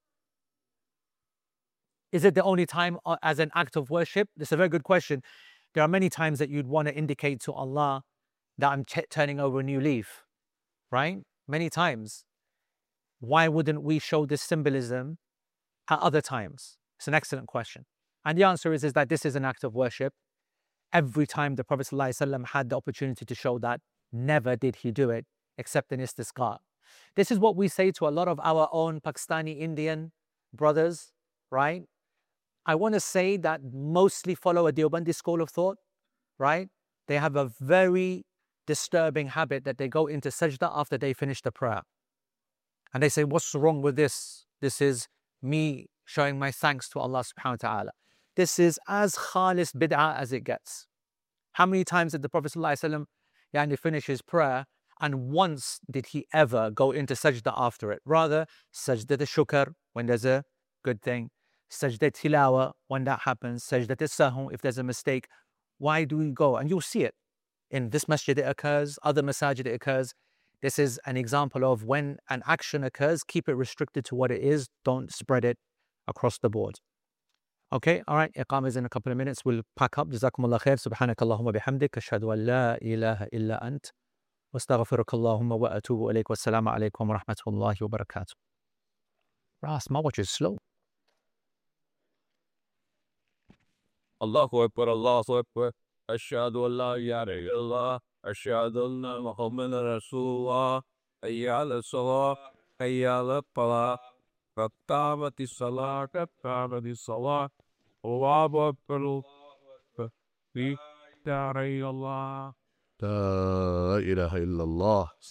Is it the only time as an act of worship? This is a very good question. There are many times that you'd want to indicate to Allah that I'm turning over a new leaf, right? Many times. Why wouldn't we show this symbolism at other times? It's an excellent question. And the answer is that this is an act of worship. Every time the Prophet ﷺ had the opportunity to show that, never did he do it except in istisqa. This is what we say to a lot of our own Pakistani Indian brothers, right? I want to say that mostly follow a Deobandi school of thought, right? They have a very disturbing habit that they go into sajda after they finish the prayer. And they say, what's wrong with this? This is me showing my thanks to Allah subhanahu wa ta'ala. This is as khalis bid'ah as it gets. How many times did the Prophet ﷺ finish his prayer, and once did he ever go into sajda after it? Rather, sajda al-shukr when there's a good thing, sajda tilawa when that happens, sajda al-sahw if there's a mistake. Why do we go? And you'll see it. In this masjid it occurs, other masajid it occurs. This is an example of when an action occurs, keep it restricted to what it is, don't spread it across the board. Okay, all right, Iqam is in a couple of minutes. We'll pack up. Jazakumullah khair. Subhanakallahumma bihamdik. Ashhadu an la ilaha illa ant. Wastaghfirukallahumma wa atubu ilayk. Wassalamu alaikum wa rahmatullahi wa barakatuh. Ras, my watch is slow. Allahu Akbar, Allahu Akbar. Ashhadu an la ilaha illallah. Ashhadu anna Muhammadan Rasulullah. Hayya ala salah. Hayya ala falah. Qamati salah. Qamati salah. Allahu Akbar. La ilaha illallah.